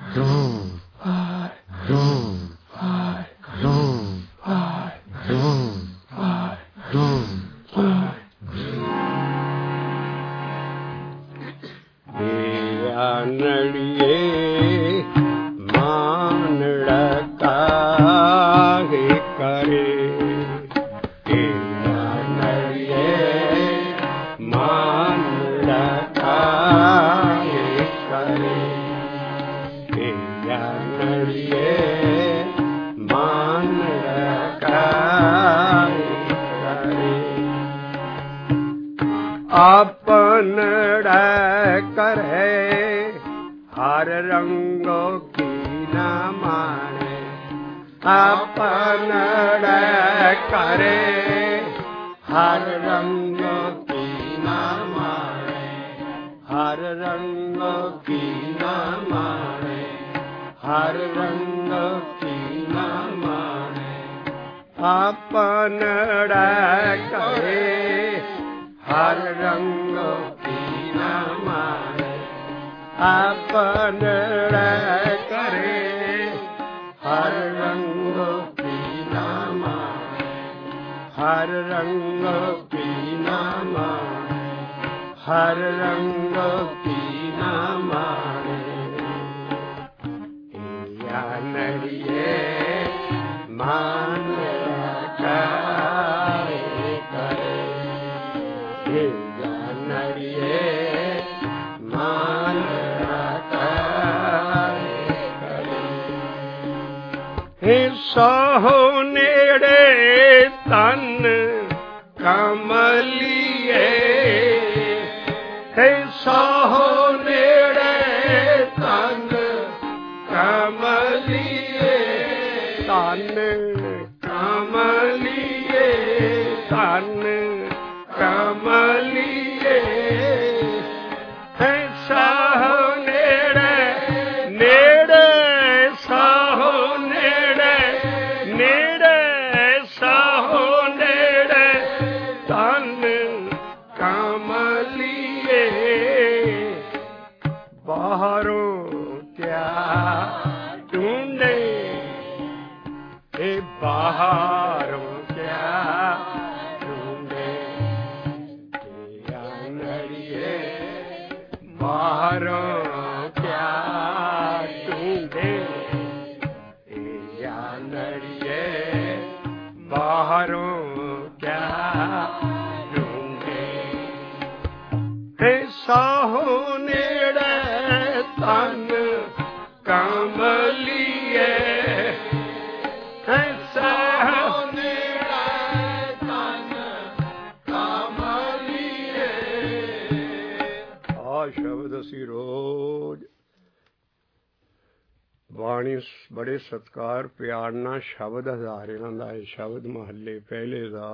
बड़े सत्कार प्यार नाल शब्द हज़ारियां दा शब्द महल्ले पहले दा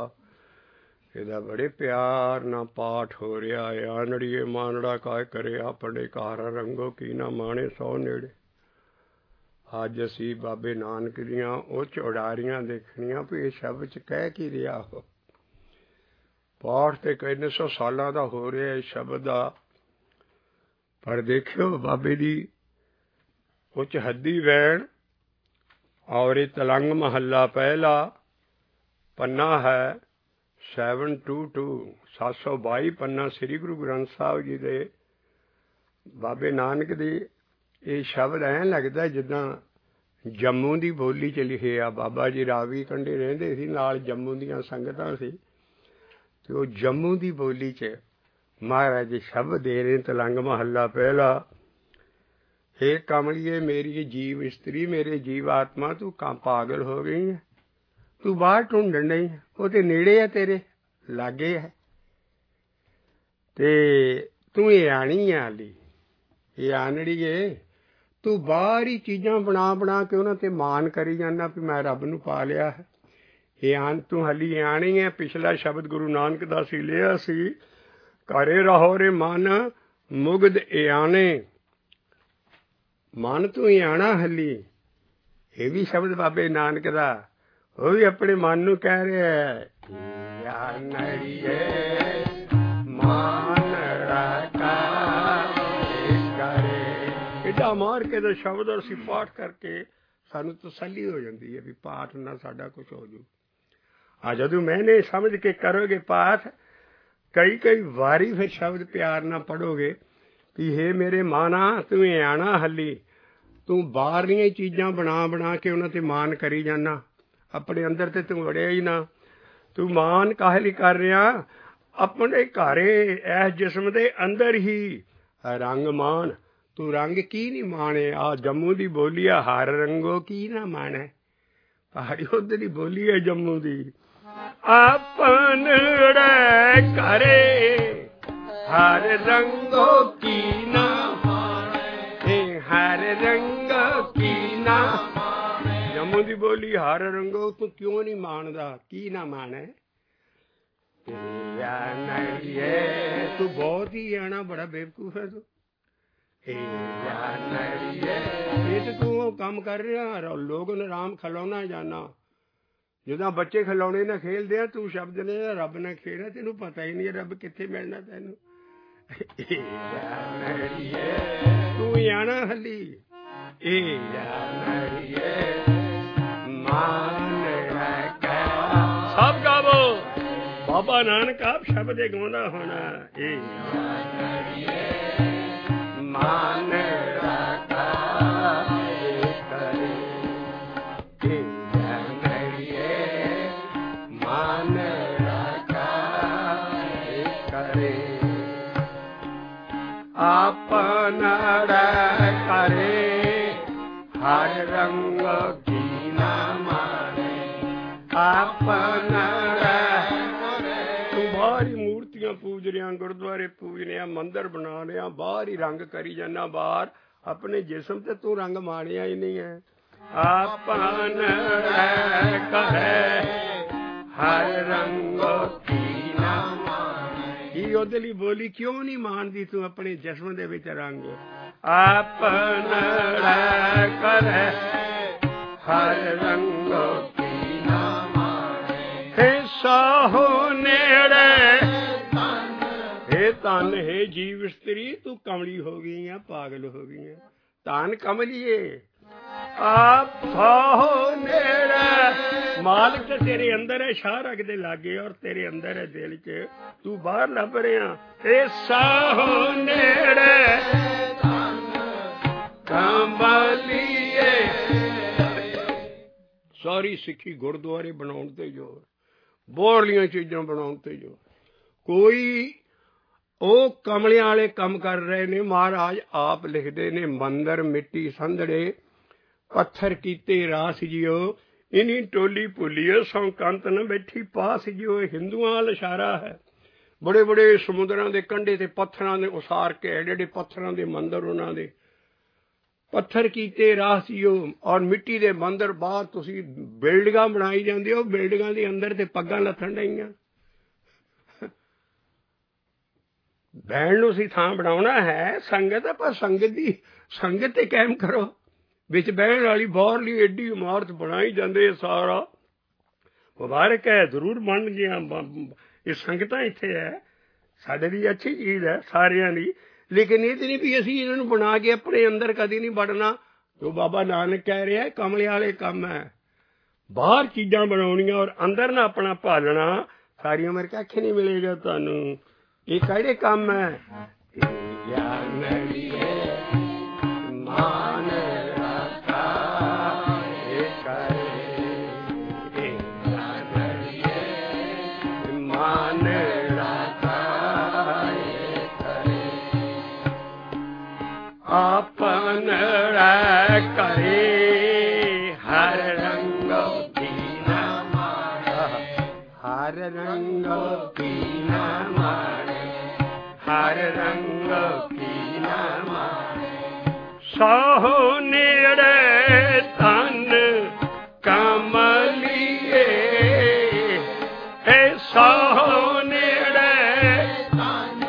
ਇਹਦਾ बड़े प्यार नाल पाठ हो रहा है। आनड़िए मानड़ा काय करे अपने कारा रंगो की ना माणे सौ नेड़े। अज असी बाबे नानक दियां ਉਹ ਚੌੜਾਰੀਆਂ देखनियां भी इस शब्द च कह की रिहा हो। पाठ तो किन्ने सौ सालों का हो रहा इस शब्द का, पर देखियो बाबे दी उच हद्दी वैन और ये तलंग महला पहला पन्ना है 722 722 पन्ना श्री गुरु ग्रंथ साहब जी दे बाबे नानक दी। ये शब्द ऐ लगता जिदा जम्मू की बोली च लिखे आ। बाबा जी रावी कंढे रहिंदे सी, नाल जम्मू दियां संगतां सी, ते वो जम्मू की बोली च महाराज जी शब्द दे रहे। तलंग महला पहला, हे कमलिए मेरी जीव स्त्री मेरे जीव आत्मा तू पागल हो गई है, तू बाहर ढूंढन नहीं, वो तो नेड़े है तेरे लागे है, ते तू ये आनी है हाली, ये आनड़ी है, तू बाहर ही चीज़ां बना बना के उन्होंने ते मान करी जाना भी मैं रब नूं पा लिया है। ये आन तू हाली आनी है। पिछला शब्द गुरु नानक दा सी लिया सी, करे रहो रे मन मुग्ध ए आने, मन तू ही आना हली। ये भी शब्द बाबे नानक दा, वो भी अपने मन नूं कह रहा है, मान रखा करे। एडा मान ਬਾਹਰ ਕੇ ਦਾ ਸ਼ਬਦ ਅਸੀਂ ਪਾਠ ਕਰਕੇ ਸਾਨੂੰ ਤਸੱਲੀ ਹੋ ਜਾਂਦੀ ਹੈ ਵੀ ਪਾਠ ਨਾਲ ਸਾਡਾ ਕੁਛ ਹੋ ਜੂ। ਆ ਜਦੋਂ ਮੈਨੇ ਸਮਝ ਕੇ ਕਰੋਗੇ ਪਾਠ, ਕਈ ਵਾਰੀ ਫਿਰ ਸ਼ਬਦ ਪਿਆਰ ਨਾਲ ਪੜ੍ਹੋਗੇ ਵੀ ਹੇ ਮੇਰੇ ਮਾਨਾ ਤੂੰ ਆਣਾ ਹੱਲੀ, ਤੂੰ ਬਾਹਰਲੀਆਂ ਚੀਜ਼ਾਂ ਬਣਾ ਕੇ ਉਹਨਾਂ ਤੇ ਮਾਨ ਕਰੀ ਜਾਣਾ, ਆਪਣੇ ਅੰਦਰ ਤੇ ਤੂੰ ਵੜਿਆ ਹੀ ਨਾ। ਤੂੰ ਮਾਨ ਕਾਹੇ ਲਈ ਕਰ ਰਿਹਾ? ਆਪਣੇ ਘਰੇ ਇਸ ਜਿਸਮ ਦੇ ਅੰਦਰ ਹੀ ਰੰਗ ਮਾਨ। ਤੂੰ ਰੰਗ ਕੀ ਨਹੀਂ ਮਾਣੇ? ਆ ਜੰਮੂ ਦੀ ਬੋਲੀ ਆ, ਹਰ ਰੰਗੋ ਕੀ ਨਾ ਮਾਣੇ। ਪਹਾੜੀ ਉੱਧਰ ਦੀ ਬੋਲੀ ਹੈ ਜੰਮੂ ਦੀ। ਆਪਣੇ ਘਰੇ ਹਰ ਰੰਗੋ ਕੀ ਨਾ ਮਾਣੇ, ਹਰ ਰੰਗੋ ਕੀ ਨਾ ਮਾਣੇ। ਜੰਮੂ ਦੀ ਬੋਲੀ ਹਰ ਰੰਗੋ, ਤੂੰ ਕਿਉਂ ਨਹੀਂ ਮਾਣਦਾ? ਕੀ ਨਾ ਮਾਣੇ? ਤੂੰ ਬਹੁਤ ਹੀ ਆਣਾ, ਬੜਾ ਬੇਵਕੂਫ ਹੈ ਤੂੰ। ਇਹ ਤੇ ਤੂੰ ਕੰਮ ਕਰ ਰਿਹਾ, ਲੋਕ ਰਾਮ ਖਿਲਾਉਣਾ ਜਾਣਾ। ਜਦੋਂ ਬੱਚੇ ਖਿਲਾਉਣੇ ਨਾਲ ਖੇਲਦੇ ਆ, ਤੂੰ ਸ਼ਬਦ ਨੇ ਰੱਬ ਨਾਲ ਖੇਡਿਆ, ਤੈਨੂੰ ਪਤਾ ਹੀ ਨਹੀਂ ਰੱਬ ਕਿੱਥੇ ਮਿਲਣਾ ਤੈਨੂੰ। ਤੂੰ ਆਣਾ ਹਲੀ, ਸਭ ਗਾਵੋ। ਬਾਬਾ ਨਾਨਕ ਆਪ ਸ਼ਬਦ ਗਾਉਂਦਾ ਹੋਣਾ, ਮਾਨ ਰਾਖਾ ਕਰੇ, ਮਾਨ ਰਾਖਾ ਕਰੇ, ਆਪਨਾ ਕਰੇ, ਹਰ ਰੰਗ ਕੀ ਨਾ ਮਾਣੇ, ਆਪਨਾ। ਤੂੰ ਬਾਹਰ ਹੀ ਮੂਰਤੀਆਂ ਪੂਜ ਰਿਹਾ, ਗੁਰਦੁਆਰੇ ਪੂਜ ਰਿਹਾ, ਮੰਦਰ ਬਣਾ ਰਿਹਾ, ਬਾਹਰ ਹੀ ਰੰਗ ਕਰੀ ਜਾਂਦਾ। ਬਾਹਰ ਆਪਣੇ ਜਿਸਮ ਤੇ ਤੂੰ ਰੰਗ ਮਾਣਿਆ ਹੀ ਨਹੀਂ ਹੈ। ਆਪਨ ਕਰੇ ਹਰ ਰੰਗ ਕੀ ਨਾ ਮਾਣੇ। ਇਹ ਉਹਦੇ ਲਈ ਬੋਲੀ ਕਿਉਂ ਨਹੀਂ ਮਾਣਦੀ ਤੂੰ ਆਪਣੇ ਜਿਸਮ ਦੇ ਵਿੱਚ ਰੰਗ? ਆਪਨ ਕਰੇ ਹਰ ਰੰਗ ਕੀ ਨਾ ਮਾਣੇ। ਸਾਹੋ ਨੇੜੇ ਹੇ ਧਨ, ਹੇ ਜੀਵ ਇਸਤਰੀ, ਤੂੰ ਕਮਲੀ ਹੋ ਗਈ ਆ, ਪਾਗਲ ਹੋ ਗਈ ਆ। ਧਨ ਕਮਲੀਏ, ਆਪ ਸਾਹੋ ਨੇੜੇ। ਮਾਲਕ ਤੇ ਤੇਰੇ ਅੰਦਰ ਹੈ, ਸ਼ਾਹ ਰਗ ਦੇ ਲਾਗੇ, ਔਰ ਤੇਰੇ ਅੰਦਰ ਹੈ ਦਿਲ ਚ, ਤੂੰ ਬਾਹਰ ਲੱਭ ਰਿਹਾ। ਇਹ ਸਾਹੋ ਨੇੜੇ ਕਮਲੀਏ। ਸਾਰੀ ਸਿੱਖੀ ਗੁਰਦੁਆਰੇ ਬਣਾਉਣ ਤੇ ਜ਼ੋਰ, ਬਾਹਰਲੀਆਂ ਚੀਜ਼ਾਂ ਬਣਾਉਣ ਤੇ ਜ਼ੋਰ। ਕੋਈ ਉਹ ਕਮਲਿਆਂ ਵਾਲੇ ਕੰਮ ਕਰ ਰਹੇ ਨੇ। ਮਹਾਰਾਜ ਆਪ ਲਿਖਦੇ ਨੇ, ਮੰਦਰ ਮਿੱਟੀ ਸੰਧੜੇ, ਪੱਥਰ ਕੀਤੇ ਰਾਸ ਜਿਓ, ਇਨੀ ਟੋਲੀ ਭੁੱਲੀਏ ਸੌ ਕੰਤ ਨ ਬੈਠੀ ਪਾਸ ਜਿਓ। ਹਿੰਦੂਆਂ ਵੱਲ ਇਸ਼ਾਰਾ ਹੈ। ਬੜੇ ਬੜੇ ਸਮੁੰਦਰਾਂ ਦੇ ਕੰਢੇ ਤੇ ਪੱਥਰਾਂ ਦੇ ਉਸਾਰ ਕੇ, ਜਿਹੜੇ ਪੱਥਰਾਂ ਦੇ ਮੰਦਰ, ਉਹਨਾਂ ਦੇ ਪੱਥਰ ਕੀਤੇ ਰਾਸ ਜਿਓ, ਔਰ ਮਿੱਟੀ ਦੇ ਮੰਦਰ। ਬਾਹਰ ਤੁਸੀਂ ਬਿਲਡਿੰਗਾਂ ਬਣਾਈ ਜਾਂਦੇ ਹੋ, ਬਿਲਡਿੰਗਾਂ ਦੇ ਅੰਦਰ ਤੇ ਪੱਗਾਂ ਲੱਥਣ ਡਈਆਂ। ਬਹਿਣ ਨੂੰ ਅਸੀਂ ਥਾਂ ਬਣਾਉਣਾ ਹੈ, ਸੰਗਤ, ਪਰ ਸੰਗਤ ਤੇ ਕਾਇਮ ਕਰੋ। ਵਿੱਚ ਬਹਿਣ ਵਾਲੀ ਬਾਹਰਲੀ ਏਡੀ ਇਮਾਰਤ ਬਣਾਈ ਜਾਂਦੇ, ਸਾਰਾ ਮੁਬਾਰਕ ਹੈ, ਜ਼ਰੂਰ ਬਣ ਗਿਆ। ਇਹ ਸੰਗਤਾਂ ਇੱਥੇ ਹੈ, ਸਾਡੇ ਲਈ ਅੱਛੀ ਚੀਜ਼ ਹੈ ਸਾਰਿਆਂ ਦੀ। ਲੇਕਿਨ ਇਹ ਤੇ ਨਹੀਂ ਵੀ ਅਸੀਂ ਇਹਨਾਂ ਨੂੰ ਬਣਾ ਕੇ ਆਪਣੇ ਅੰਦਰ ਕਦੀ ਨਹੀਂ ਵੜਨਾ। ਜੋ ਬਾਬਾ ਨਾਨਕ ਕਹਿ ਰਿਹਾ, ਕਮਲੇ ਵਾਲੇ ਕੰਮ ਹੈ। ਬਾਹਰ ਚੀਜ਼ਾਂ ਬਣਾਉਣੀਆਂ ਔਰ ਅੰਦਰ ਨਾ ਆਪਣਾ ਭਾਲਣਾ, ਸਾਰੀ ਉਮਰ ਕੱਖ ਨਹੀਂ ਮਿਲੇਗਾ ਤੁਹਾਨੂੰ। ਇਹ ਕਿਹੜੇ ਕੰਮ ਹੈ? ਮਾਨ ਰਾਖਾ ਕਰੇ, ਮਾਨ ਰਾਖਾ ਕਰੇ, ਆਪਨ ਕਰੇ ਹਰ ਰੰਗ ਕੀ ਨਾ ਮਾਣੇ, ਹਰ ਰੰਗ ਕੀ ਨਾ ਮਾਣੇ, ਹਰ ਰੰਗ ਕੀ ਨਾ ਮਾਣੇ। ਸਾਹੋ ਨੇੜੇ ਧਨ ਕਮਲੀਏ, ਏ ਸਾਹੋ ਨੇੜੇ ਧਨ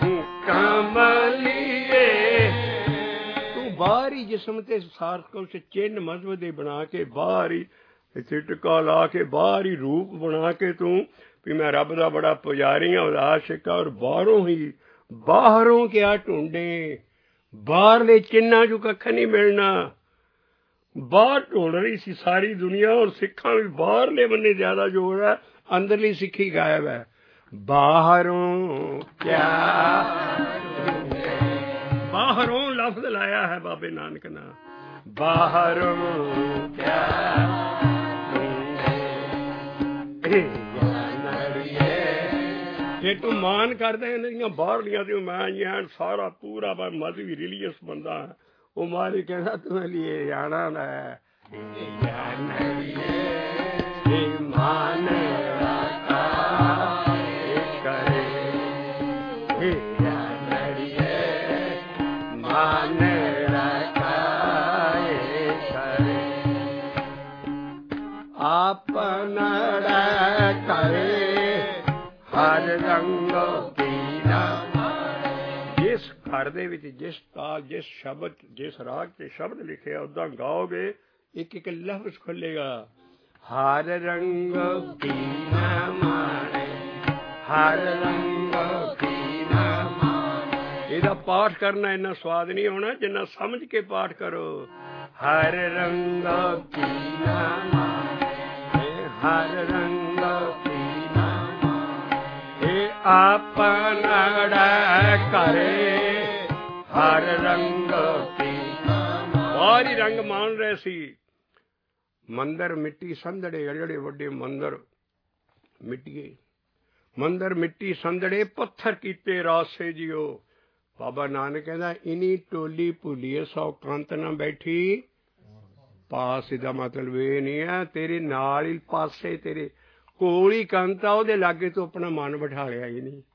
ਕਮਲੀਏ। ਤੂੰ ਬਾਹਰੀ ਜਿਸਮ ਤੇ ਸਾਰ ਕੁਛ ਚਿੰਨ ਮਜ਼ਹਬ ਦੇ ਬਣਾ ਕੇ, ਬਾਹਰੀ ਇੱਥੇ ਟਿੱਕਾ ਲਾ ਕੇ, ਬਾਹਰੀ ਰੂਪ ਬਣਾ ਕੇ ਤੂੰ ਵੀ ਮੈਂ ਰੱਬ ਦਾ ਬੜਾ ਪੁਜਾਰੀ ਹਾਂ, ਉਹਦਾ ਆਸ਼ਿਕ ਹਾਂ, ਔਰ ਬਾਹਰੋਂ ਕਿਆ ਢੂੰਡੇ, ਬਾਹਰਲੇ ਚਿੰਨ੍ਹਾਂ 'ਚੋਂ ਕੱਖ ਨਹੀਂ ਮਿਲਣਾ। ਬਾਹਰ ਢੋਲ ਰਹੀ ਸੀ ਸਾਰੀ ਦੁਨੀਆ, ਔਰ ਸਿੱਖਾਂ ਵੀ ਬਾਹਰਲੇ ਬੰਨੇ ਜ਼ਿਆਦਾ ਜ਼ੋਰ ਹੈ, ਅੰਦਰਲੀ ਸਿੱਖੀ ਗਾਇਬ ਹੈ। ਬਾਹਰੋਂ ਕਿਆ ਬਾਹਰੋਂ ਲਫ਼ਜ਼ ਲਾਇਆ ਹੈ ਬਾਬੇ ਨਾਨਕ ਨੇ, ਬਾਹਰੋਂ ਕਿਆ ਜੇ ਤੂੰ ਮਾਨ ਕਰਦਾ ਇਹਨਾਂ ਦੀਆਂ ਬਾਹਰਲੀਆਂ ਤੇ ਮੈਂ ਐਨ ਸਾਰਾ ਪੂਰਾ ਮਜ਼ਹਬੀ ਰਿਲੀਜੀਅਸ ਬੰਦਾ ਹੈ, ਉਹ ਮਾਰੀ ਕਹਿੰਦਾ ਤੂੰ ਲਈ ਜਾਣਾ ਹੈ ਮਾਨ ਆਪਣਾ ਕਰੇ ਹਰ ਰੰਗ ਜਿਸ ਘਰ ਦੇ ਵਿੱਚ ਜਿਸ ਤਾਲ ਜਿਸ ਸ਼ਬਦ ਜਿਸ ਰਾਗ ਤੇ ਸ਼ਬਦ ਲਿਖਿਆ ਓਦਾਂ ਗਾਓਗੇ, ਇੱਕ ਇੱਕ ਲਫ਼ਜ਼ ਖੁੱਲੇਗਾ। ਹਰ ਰੰਗ ਪੀਨਾ ਮਾਣੇ ਹਰ ਰੰਗ ਪੀਨਾ ਮਾਣੇ। ਇਹਦਾ ਪਾਠ ਕਰਨਾ ਇੰਨਾ ਸਵਾਦ ਨਹੀਂ ਆਉਣਾ ਜਿੰਨਾ ਸਮਝ ਕੇ ਪਾਠ ਕਰੋ। ਹਰ ਰੰਗ ਪੀਨਾ ਮਾਣੇ ਹਰ ਰੰਗ ਪੀਨਾ ਮਾਣੇ ਆਪਣਾ ਕਰੇ ਹਰ ਰੰਗ ਪੀਨਾ। ਬਾਹਰੀ ਰੰਗ ਮਾਣ ਰਹੇ ਸੀ। ਮੰਦਰ ਮਿੱਟੀ ਸੰਧੜੇ, ਜਿਹੜੇ ਵੱਡੇ ਮੰਦਰ ਮਿੱਟੀਏ ਮੰਦਰ ਮਿੱਟੀ ਸੰਧੜੇ ਪੱਥਰ ਕੀਤੇ ਰਾਸੇ ਜਿਓ। ਬਾਬਾ ਨਾਨਕ ਕਹਿੰਦਾ ਇਨੀ ਟੋਲੀ ਭੁੱਲੀਏ ਸੌ ਕੰਤ ਨਾ ਬੈਠੀ ਪਾਸ। ਦਾ ਮਤਲਬ ਇਹ ਨਹੀਂ ਹੈ ਤੇਰੇ ਨਾਲ ਹੀ ਪਾਸੇ ਤੇਰੇ ਕੋਲ ਹੀ ਕੰਤ ਆ, ਉਹਦੇ ਲਾਗੇ ਤੋਂ ਆਪਣਾ ਮਨ ਬਿਠਾ ਲਿਆ ਹੀ ਨਹੀਂ।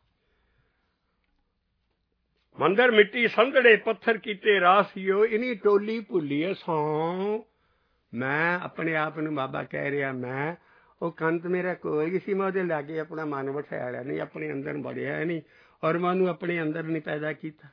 ਮੰਦਰ ਮਿੱਟੀ ਸੰਧੜੇ ਪੱਥਰ ਕੀਤੇ ਰਾਸੀਓ ਇਨੀ ਟੋਲੀ ਭੁੱਲੀਏ ਸੌ। ਮੈਂ ਆਪਣੇ ਆਪ ਨੂੰ ਬਾਬਾ ਕਹਿ ਰਿਹਾ, ਮੈਂ ਉਹ ਕੰਤ ਮੇਰਾ ਕੋਈ ਵੀ ਸੀ, ਮੈਂ ਉਹਦੇ ਲਾਗੇ ਆਪਣਾ ਮਨ ਬਿਠਾਇਆ ਲਿਆ ਨਹੀਂ, ਆਪਣੇ ਅੰਦਰ ਵੜਿਆ ਨਹੀਂ, ਔਰ ਮੈਂ ਉਹਨੂੰ ਆਪਣੇ ਅੰਦਰ ਨਹੀਂ ਪੈਦਾ ਕੀਤਾ।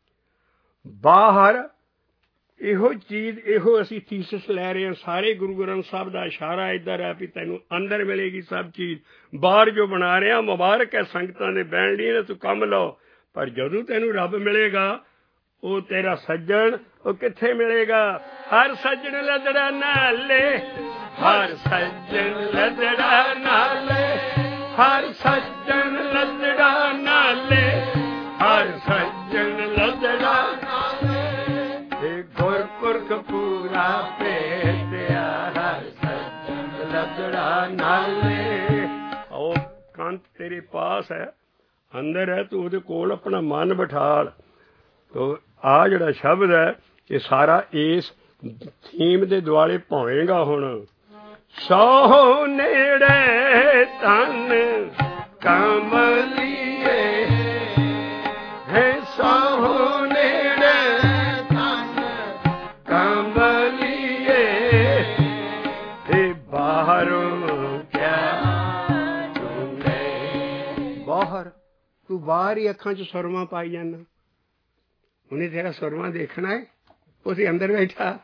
ਬਾਹਰ ਇਹੋ ਚੀਜ਼, ਇਹੋ ਅਸੀਂ ਥੀਸਿਸ ਲੈ ਰਹੇ ਹਾਂ। ਸਾਰੇ ਗੁਰੂ ਗ੍ਰੰਥ ਸਾਹਿਬ ਦਾ ਇਸ਼ਾਰਾ ਇੱਧਰ ਹੈ ਵੀ ਤੈਨੂੰ ਅੰਦਰ ਮਿਲੇਗੀ ਸਭ ਚੀਜ਼। ਬਾਹਰ ਜੋ ਬਣਾ ਰਿਹਾ ਮੁਬਾਰਕ ਹੈ ਸੰਗਤਾਂ ਦੇ ਬਹਿਣ ਲਈ, ਤੂੰ ਕੰਮ ਲਓ, ਪਰ ਜਦੋਂ ਤੈਨੂੰ ਰੱਬ ਮਿਲੇਗਾ ਉਹ ਤੇਰਾ ਸੱਜਣ, ਉਹ ਕਿੱਥੇ ਮਿਲੇਗਾ? ਹਰ ਸੱਜਣ ਲੱਦੜਾ ਨਾਲੇ ਹਰ ਸੱਜਣ ਲੱਦੜਾ ਨਾਲੇ ਹਰ ਸੱਜਣ ਲੱਦੜਾ ਨਾਲੇ ਹਰ ਸੱਜਣ ਲੱਦੜਾ ਨਾਲੇ ਗੁਰਪੁਰਖ ਪੂਰਾ ਭੇਟਿਆ ਹਰ ਸੱਜਣ ਲੱਦੜਾ ਨਾਲੇ। ਉਹ ਕੰਤ ਤੇਰੇ ਪਾਸ ਹੈ, ਅੰਦਰ ਹੈ, ਤੂੰ ਉਹਦੇ ਕੋਲ ਆਪਣਾ ਮਨ ਬਿਠਾਲ। ਤੋ ਆਹ ਜਿਹੜਾ ਸ਼ਬਦ ਹੈ ਇਹ ਸਾਰਾ ਇਸ ਥੀਮ ਦੇ ਦੁਆਲੇ ਭਾਵੇਂਗਾ। ਹੁਣ ਸੌ ਨੇੜੇ ਤਨ ਕਮਲੀਏ ਹੈ ਸੌ ਨੇੜੇ ਤਨ ਕਮਲੀਏ ਤੇ ਬਾਹਰੋਂ ਕਿਆ ਚੁੰਨੇ। ਬਾਹਰ ਤੂੰ ਬਾਹਰ ਹੀ ਅੱਖਾਂ 'ਚ ਸੁਰਮਾ ਪਾਈ ਜਾਂਦਾ, ਉਹਨੇ ਤੇਰਾ ਸੁਰਮਾ ਦੇਖਣਾ ਹੈ, ਉਸੇ ਅੰਦਰ ਬੈਠਾ।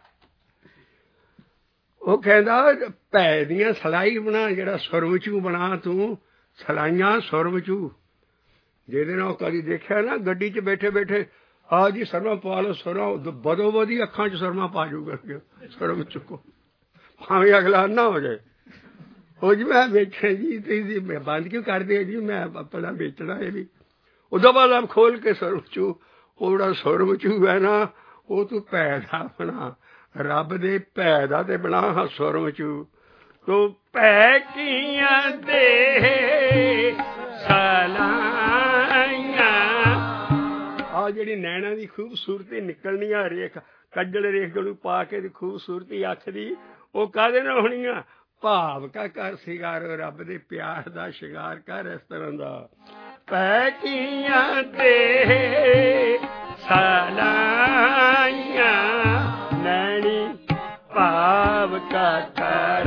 ਉਹ ਕਹਿੰਦਾ ਭੈ ਦੀਆਂ ਸਲਾਈ ਬਣਾ, ਜਿਹੜਾ ਸੁਰਮਚੂ ਬਣਾ ਤੂੰ, ਸਲਾਈਆਂ ਸੁਰਮਚੂ। ਜਿਹਦੇ ਨਾਲ ਕਦੀ ਦੇਖਿਆ ਨਾ ਗੱਡੀ 'ਚ ਬੈਠੇ ਬੈਠੇ ਆ ਜੀ ਸੁਰਮਾ ਪਾ ਲਓ, ਸੁਰਮਾ ਬਦੋ ਬਦੀ ਅੱਖਾਂ 'ਚ ਸੁਰਮਾ ਪਾ ਜੂਗਾ ਸੁਰਮਚੂ ਕੋ, ਭਾਵੇਂ ਅਗਲਾ ਨਾ ਹੋ ਜਾਏ। ਉਹ ਜੀ ਮੈਂ ਵੇਖਿਆ ਜੀ ਤੁਸੀਂ ਬੰਦ ਕਿਉਂ ਕਰਦੇ ਜੀ, ਮੈਂ ਆਪਣਾ ਵੇਚਣਾ ਇਹ ਵੀ। ਉਹਦੋਂ ਬਾਅਦ ਆਪ ਖੋਲ ਕੇ ਸੁਰਮਚੂ, ਉਹ ਜਿਹੜਾ ਸੁਰਮਚੂ ਹੈ ਨਾ ਉਹ ਤੂੰ ਭੈ ਦਾ ਬਣਾ, ਰੱਬ ਦੇ ਭੈ ਦਾ ਤੇ ਬਣਾ ਹਾਂ ਸੁਰਮਚੂ। ਤੂੰ ਭੈ ਕੀਆਂ ਦੇ ਸਲਾਈਆਂ। ਆਹ ਜਿਹੜੀ ਨੈਣਾਂ ਦੀ ਖੂਬਸੂਰਤੀ ਨਿਕਲਣੀ ਆ ਰੇਖ, ਕੱਜਲ ਰੇਖ ਨੂੰ ਪਾ ਕੇ ਦੀ ਖੂਬਸੂਰਤੀ ਅੱਖ ਦੀ, ਉਹ ਕਾਹਦੇ ਨਾਲ ਹੋਣੀ ਆ? ਭਾਵ ਕਾ ਕਰ ਸ਼ਿੰਗਾਰ, ਰੱਬ ਦੇ ਪਿਆਰ ਦਾ ਸ਼ਿੰਗਾਰ ਕਰ ਇਸ ਤਰ੍ਹਾਂ ਦਾ। ਭੈ ਕੀਆਂ ਦੇ ਸਲਾਈਆਂ ਨੈਣੀ ਭਾਵ ਕਾ ਕਰ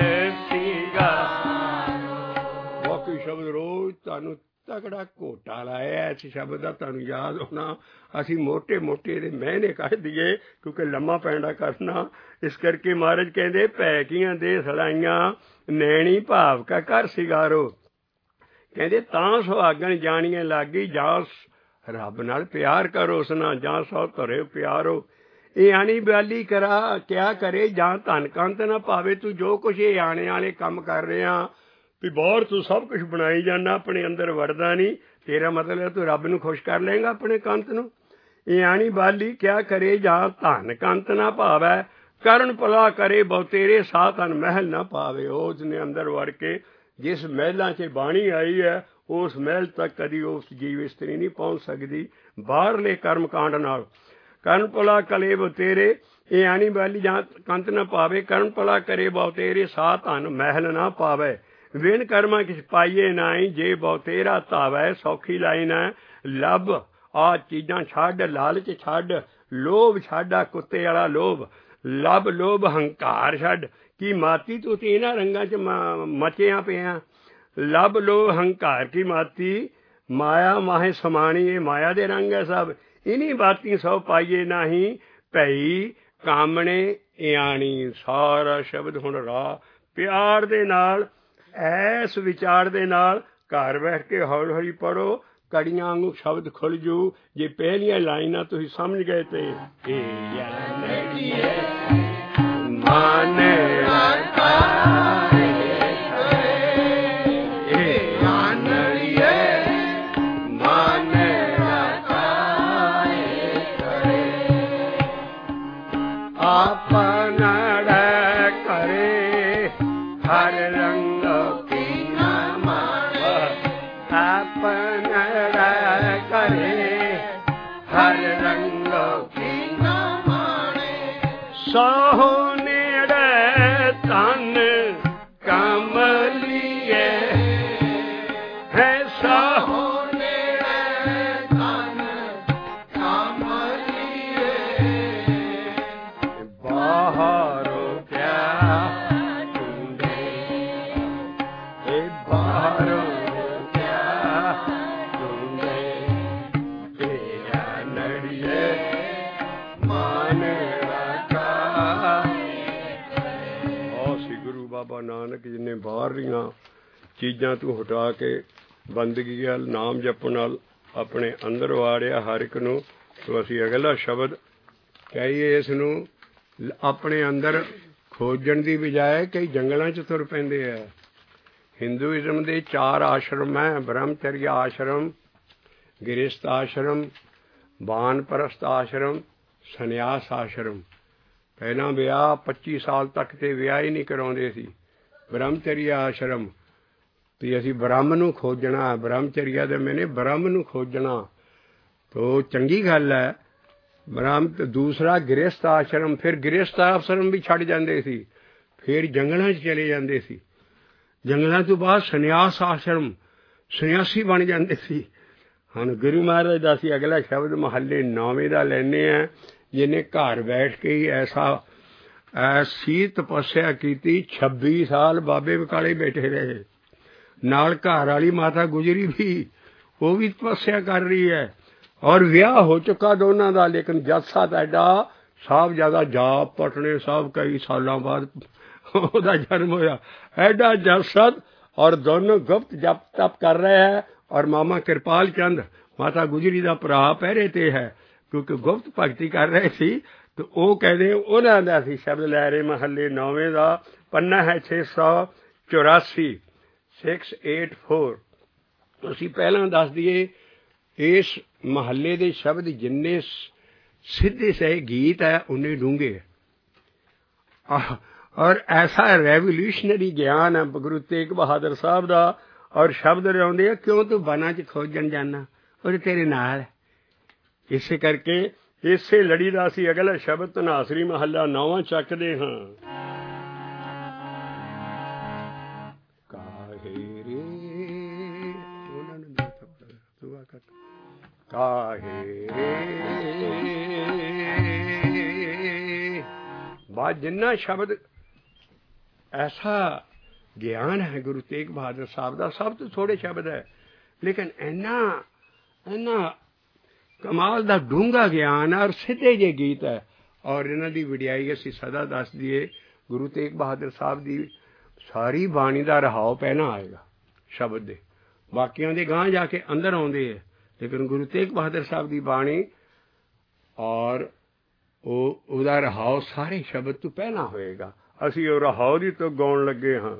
ਸ਼ਿੰਗਾਰ। ਬਾਕੀ ਸ਼ਬਦ ਰੋਜ਼ ਤੁਹਾਨੂੰ ਤਕੜਾ ਘੋਟਾ ਲਾਇਆ ਇਸ ਸ਼ਬਦ ਦਾ, ਤੁਹਾਨੂੰ ਯਾਦ ਹੋਣਾ। ਅਸੀਂ ਮੋਟੇ ਮੋਟੇ ਇਹਦੇ ਮਹਿਨੇ ਕੱਢ ਦਈਏ ਕਿਉਂਕਿ ਲੰਮਾ ਪੈਂਡਾ ਕਰਨਾ, ਇਸ ਕਰਕੇ ਮਹਾਰਾਜ ਕਹਿੰਦੇ ਭੈ ਕੀਆਂ ਦੇ ਸਲਾਈਆਂ ਨੈਣੀ ਭਾਵ ਕਾ ਕਰ ਸ਼ਿੰਗਾਰੋ। ਕਹਿੰਦੇ ਤਾਂ ਸੁਹਾਗਣ ਜਾਣੀਏ ਲਾਗੀ ਜਾਂ ਰੱਬ ਨਾਲ ਪਿਆਰ ਕਰੋ, ਉਸ ਨਾਲ ਜਾਂ ਸੋ ਧਰੇ ਪਿਆਰੋ। ਇਹ ਆਣੀ ਬਿਆਲੀ ਕਰਾ ਕਿਆ ਕਰੇ, ਜਾਂ ਧਨ ਕੰਤ ਨਾ ਪਾਵੇ। ਤੂੰ ਜੋ ਕੁਛ ਇਹ ਆਣੇ ਵਾਲੇ ਕੰਮ ਕਰ ਰਿਹਾ ਵੀ ਬਾਹਰ ਤੂੰ ਸਭ ਕੁਛ ਬਣਾਈ ਜਾਂਦਾ, ਆਪਣੇ ਅੰਦਰ ਵੜਦਾ ਨਹੀਂ। ਤੇਰਾ ਮਤਲਬ ਤੂੰ ਰੱਬ ਨੂੰ ਖੁਸ਼ ਕਰ ਲਏਗਾ ਆਪਣੇ ਕੰਤ ਨੂੰ। ਇਹ ਆਣੀ ਬਾਲੀ ਕਿਆ ਕਰੇ, ਜਾਂ ਧਨ ਕੰਤ ਨਾ ਭਾਵੈ। ਕਰਨ ਭਲਾ ਕਰੇ ਬਹੁ ਤੇਰੇ, ਸਾ ਤਨ ਮਹਿਲ ਨਾ ਪਾਵੇ। ਉਸ ਨੇ ਅੰਦਰ ਵੜ ਕੇ ਜਿਸ ਮਹਿਲਾਂ 'ਚ ਬਾਣੀ ਆਈ ਹੈ, ਉਸ ਮਹਿਲ ਤੱਕ ਕਦੀ ਉਸ ਜੀਵ ਇਸਤਰੀ ਨਹੀਂ ਪਹੁੰਚ ਸਕਦੀ ਬਾਹਰਲੇ ਕਰਮ ਕਾਂਡ ਨਾਲ। ਕਰਨ ਭਲਾ ਕਲੇ ਬਹੁ ਤੇਰੇ, ਇਹ ਆਣੀ ਬਾਲੀ ਜਾਂ ਕੰਤ ਨਾ ਪਾਵੇ। ਕਰਨ ਭਲਾ ਕਰੇ ਬਹੁ ਤੇਰੇ, ਸਾ ਧਨ ਮਹਿਲ ਨਾ ਪਾਵੇ। ਵਿਣ ਕਰਮਾਂ ਕਿਛ ਪਾਈਏ ਨਾਈ, ਜੇ ਬਹੁ ਤੇਰਾ ਧਾਵੈ। ਸੌਖੀ ਲਾਈਨ ਹੈ, ਲੱਭ ਆਹ ਚੀਜ਼ਾਂ ਛੱਡ, ਲਾਲਚ ਛੱਡ, ਲੋਭ ਛੱਡ, ਆ ਕੁੱਤੇ ਵਾਲਾ ਲੋਭ। ਲੱਭ ਲੋਭ ਹੰਕਾਰ ਛੱਡ, ਕੀ ਮਾਤੀ ਤੂੰ ਤੇ ਇਹਨਾਂ ਰੰਗਾਂ 'ਚ ਮਚਿਆ ਪਿਆ। ਲੱਭ ਲੋਭ ਹੰਕਾਰ ਕੀ ਮਾਤੀ, ਮਾਇਆ ਮਾਹੇ ਸਮਾਣੀ। ਇਹ ਮਾਇਆ ਦੇ ਰੰਗ ਹੈ ਸਭ। ਇਨੀ ਬਾਤੀ ਸੋ ਪਾਈਏ ਨਹੀਂ, ਭਈ ਕਾਮਣੇ ਇਆਣੀ। ਸਾਰਾ ਸ਼ਬਦ ਹੁਣ ਰਾਹ ਪਿਆਰ ਦੇ ਨਾਲ, ਐਸ ਵਿਚਾਰ ਦੇ ਨਾਲ ਘਰ ਬੈਠ ਕੇ ਹੌਲੀ ਹੌਲੀ ਪੜ੍ਹੋ। ਕੜੀਆਂ ਵਾਂਗੂ ਸ਼ਬਦ ਖੁੱਲ ਜੂ। ਜੇ ਪਹਿਲੀਆਂ ਲਾਈਨਾਂ ਤੁਸੀਂ ਸਮਝ ਗਏ ਤੇ ਮਾਨੇ ਸਾਹੋ ਨੇੜੇ ਤਨ ਕਮਲੀਏ ਹੈ। ਸਾਹੋ ਨੇੜੇ ਤਨ ਕਮਲੀਏ, ਬਾਹਰੋਂ ਕਿਆ ਟੁੰਡੇ, ਇਹ ਬਾਹਰੋਂ ਕਿਆ ਟੁੰਡੇ। ਤੇਰਾ ਨੜੀਏ ਮਨ ਬਾਬਾ ਨਾਨਕ ਜੀ ਨੇ ਬਾਹਰਲੀਆਂ ਚੀਜ਼ਾਂ ਤੋਂ ਹਟਾ ਕੇ ਬੰਦਗੀ ਵੱਲ, ਨਾਮ ਜਪਣ ਨਾਲ ਆਪਣੇ ਅੰਦਰ ਵਾੜਿਆ ਹਰ ਇੱਕ ਨੂੰ। ਸੋ ਅਸੀਂ ਅਗਲਾ ਸ਼ਬਦ ਕਹੀਏ, ਇਸ ਨੂੰ ਆਪਣੇ ਅੰਦਰ ਖੋਜਣ ਦੀ ਬਜਾਏ ਕਈ ਜੰਗਲਾਂ 'ਚ ਤੁਰ ਪੈਂਦੇ ਹੈ। ਹਿੰਦੂਇਜ਼ਮ ਦੇ 4 ਆਸ਼ਰਮ ਹੈ, ਬ੍ਰਹਮਚਰਿਆ ਆਸ਼ਰਮ, ਗ੍ਰਹਿਸਥ ਆਸ਼ਰਮ, ਵਾਨਪ੍ਰਸਥ ਆਸ਼ਰਮ, ਸੰਨਿਆਸ ਆਸ਼ਰਮ। ਪਹਿਲਾਂ ਵਿਆਹ 25 ਸਾਲ ਤੱਕ ਤੇ ਵਿਆਹ ਹੀ ਨਹੀਂ ਕਰਾਉਂਦੇ ਸੀ। ਬ੍ਰਹਮਚਰਿਆ ਆਸ਼ਰਮ ਵੀ ਅਸੀਂ ਬ੍ਰਹਮ ਨੂੰ ਖੋਜਣਾ, ਬ੍ਰਹਮਚਰਿਆ ਦੇ ਮੈਨੇ ਬ੍ਰਹਮ ਨੂੰ ਖੋਜਣਾ ਤੋ ਚੰਗੀ ਗੱਲ ਹੈ। ਬ੍ਰਹਮ ਦੂਸਰਾ ਗ੍ਰਹਿਸਥ ਆਸ਼ਰਮ, ਫਿਰ ਗ੍ਰਹਿਸਥ ਆਸ਼ਰਮ ਵੀ ਛੱਡ ਜਾਂਦੇ ਸੀ, ਫਿਰ ਜੰਗਲਾਂ 'ਚ ਚਲੇ ਜਾਂਦੇ ਸੀ। ਜੰਗਲਾਂ ਤੋਂ ਬਾਅਦ ਸੰਨਿਆਸ ਆਸ਼ਰਮ, ਸੰਨਿਆਸੀ ਬਣ ਜਾਂਦੇ ਸੀ। ਹੁਣ ਗੁਰੂ ਮਹਾਰਾਜ ਦਾ ਅਸੀਂ ਅਗਲਾ ਸ਼ਬਦ ਮਹੱਲੇ 9ਵੇਂ ਦਾ ਲੈਂਦੇ ਹਾਂ, ਜਿਹਨੇ ਘਰ ਬੈਠ ਕੇ ਹੀ ਐਸੀ ਤਪੱਸਿਆ ਕੀਤੀ। 26 ਸਾਲ ਬਾਬੇ ਬਕਾਲੇ ਬੈਠੇ ਰਹੇ, ਨਾਲ ਘਰ ਵਾਲੀ ਮਾਤਾ ਗੁਜਰੀ ਵੀ, ਉਹ ਵੀ ਤਪੱਸਿਆ ਕਰ ਰਹੀ ਹੈ, ਔਰ ਵਿਆਹ ਹੋ ਚੁੱਕਾ ਦੋਨਾਂ ਦਾ। ਲੇਕਿਨ ਜੱਸਾ ਐਡਾ ਸਾਹਿਬਜ਼ਾਦਾ ਜਾਪ ਪਟਨੇ ਸਾਹਿਬ ਕਈ ਸਾਲਾਂ ਬਾਅਦ ਉਹਦਾ ਜਨਮ ਹੋਇਆ। ਐਡਾ ਜੱਸਦ, ਔਰ ਦੋਨੋਂ ਗੁਪਤ ਜਪ ਤਪ ਕਰ ਰਹੇ ਹੈ। ਔਰ ਮਾਮਾ ਕਿਰਪਾਲ ਚੰਦ ਮਾਤਾ ਗੁਜਰੀ ਦਾ ਭਰਾ ਪਹਿਰੇ ਤੇ ਹੈ, ਕਿਉਂਕਿ ਗੁਪਤ ਭਗਤੀ ਕਰ ਰਹੇ ਸੀ। ਤੇ ਉਹ ਕਹਿੰਦੇ ਉਹਨਾਂ ਦਾ ਅਸੀਂ ਸ਼ਬਦ ਲੈ ਰਹੇ ਮਹੱਲੇ 9ਵੇਂ ਦਾ। ਪੰਨਾ ਹੈ 684, 684। ਅਸੀਂ ਪਹਿਲਾਂ ਦੱਸ ਦਈਏ, ਇਸ ਮਹੱਲੇ ਦੇ ਸ਼ਬਦ ਜਿੰਨੇ ਸਿੱਧੇ ਸਹੀ ਗੀਤ ਹੈ ਉਨੇ ਡੂੰਘੇ ਹੈ, ਔਰ ਐਸਾ ਰੈਵੋਲਿਊਸ਼ਨਰੀ ਗਿਆਨ ਹੈ ਗੁਰੂ ਤੇਗ ਬਹਾਦਰ ਸਾਹਿਬ ਦਾ। ਔਰ ਸ਼ਬਦ ਲਿਆਉਂਦੇ ਆ, ਕਿਉਂ ਤੂੰ ਵਨਾਂ 'ਚ ਖੋਜਣ ਜਾਂਦਾ, ਉਹ ਤੇਰੇ ਨਾਲ। ਇਸੇ ਕਰਕੇ ਇਸੇ ਲੜੀ ਦਾ ਅਸੀਂ ਅਗਲਾ ਸ਼ਬਦ ਧਨਾਸਰੀ ਮਹੱਲਾ 9ਵਾਂ ਚੱਕਦੇ ਹਾਂ। ਕਾਹੇ ਰੇ ਕਾਹੇ ਰੇ, ਬਾਅਦ ਜਿੰਨਾ ਸ਼ਬਦ ਐਸਾ ਗਿਆਨ ਹੈ ਗੁਰੂ ਤੇਗ ਬਹਾਦਰ ਸਾਹਿਬ ਦਾ, ਸਭ ਤੋਂ ਥੋੜ੍ਹੇ ਸ਼ਬਦ ਹੈ, ਲੇਕਿਨ ਇੰਨਾ ਕਮਾਲ ਦਾ ਡੂੰਘਾ ਗਿਆਨ ਔਰ ਸਿੱਧੇ ਜਿਹੇ ਗੀਤ ਹੈ। ਔਰ ਇਹਨਾਂ ਦੀ ਵਡਿਆਈ ਅਸੀਂ ਸਦਾ ਦੱਸ ਦਈਏ। ਗੁਰੂ ਤੇਗ ਬਹਾਦਰ ਸਾਹਿਬ ਦੀ ਸਾਰੀ ਬਾਣੀ ਦਾ ਰਹਾਉ ਪਹਿਲਾਂ ਆਏਗਾ ਸ਼ਬਦ ਦੇ, ਬਾਕੀਆਂ ਦੇ ਗਾਂਹ ਜਾ ਕੇ ਅੰਦਰ ਆਉਂਦੇ ਹੈ। लेकिन गुरु तेग बहादुर साहब की बाणी और ਉਹਦਾ ਰਹਾਉ ਸਾਰੇ ਸ਼ਬਦ ਤੋਂ ਪਹਿਲਾਂ ਹੋਏਗਾ। ਅਸੀਂ ਉਹ ਰਹਾਉ ਦੀ ਤੋਂ ਗਾਉਣ ਲੱਗੇ ਹਾਂ।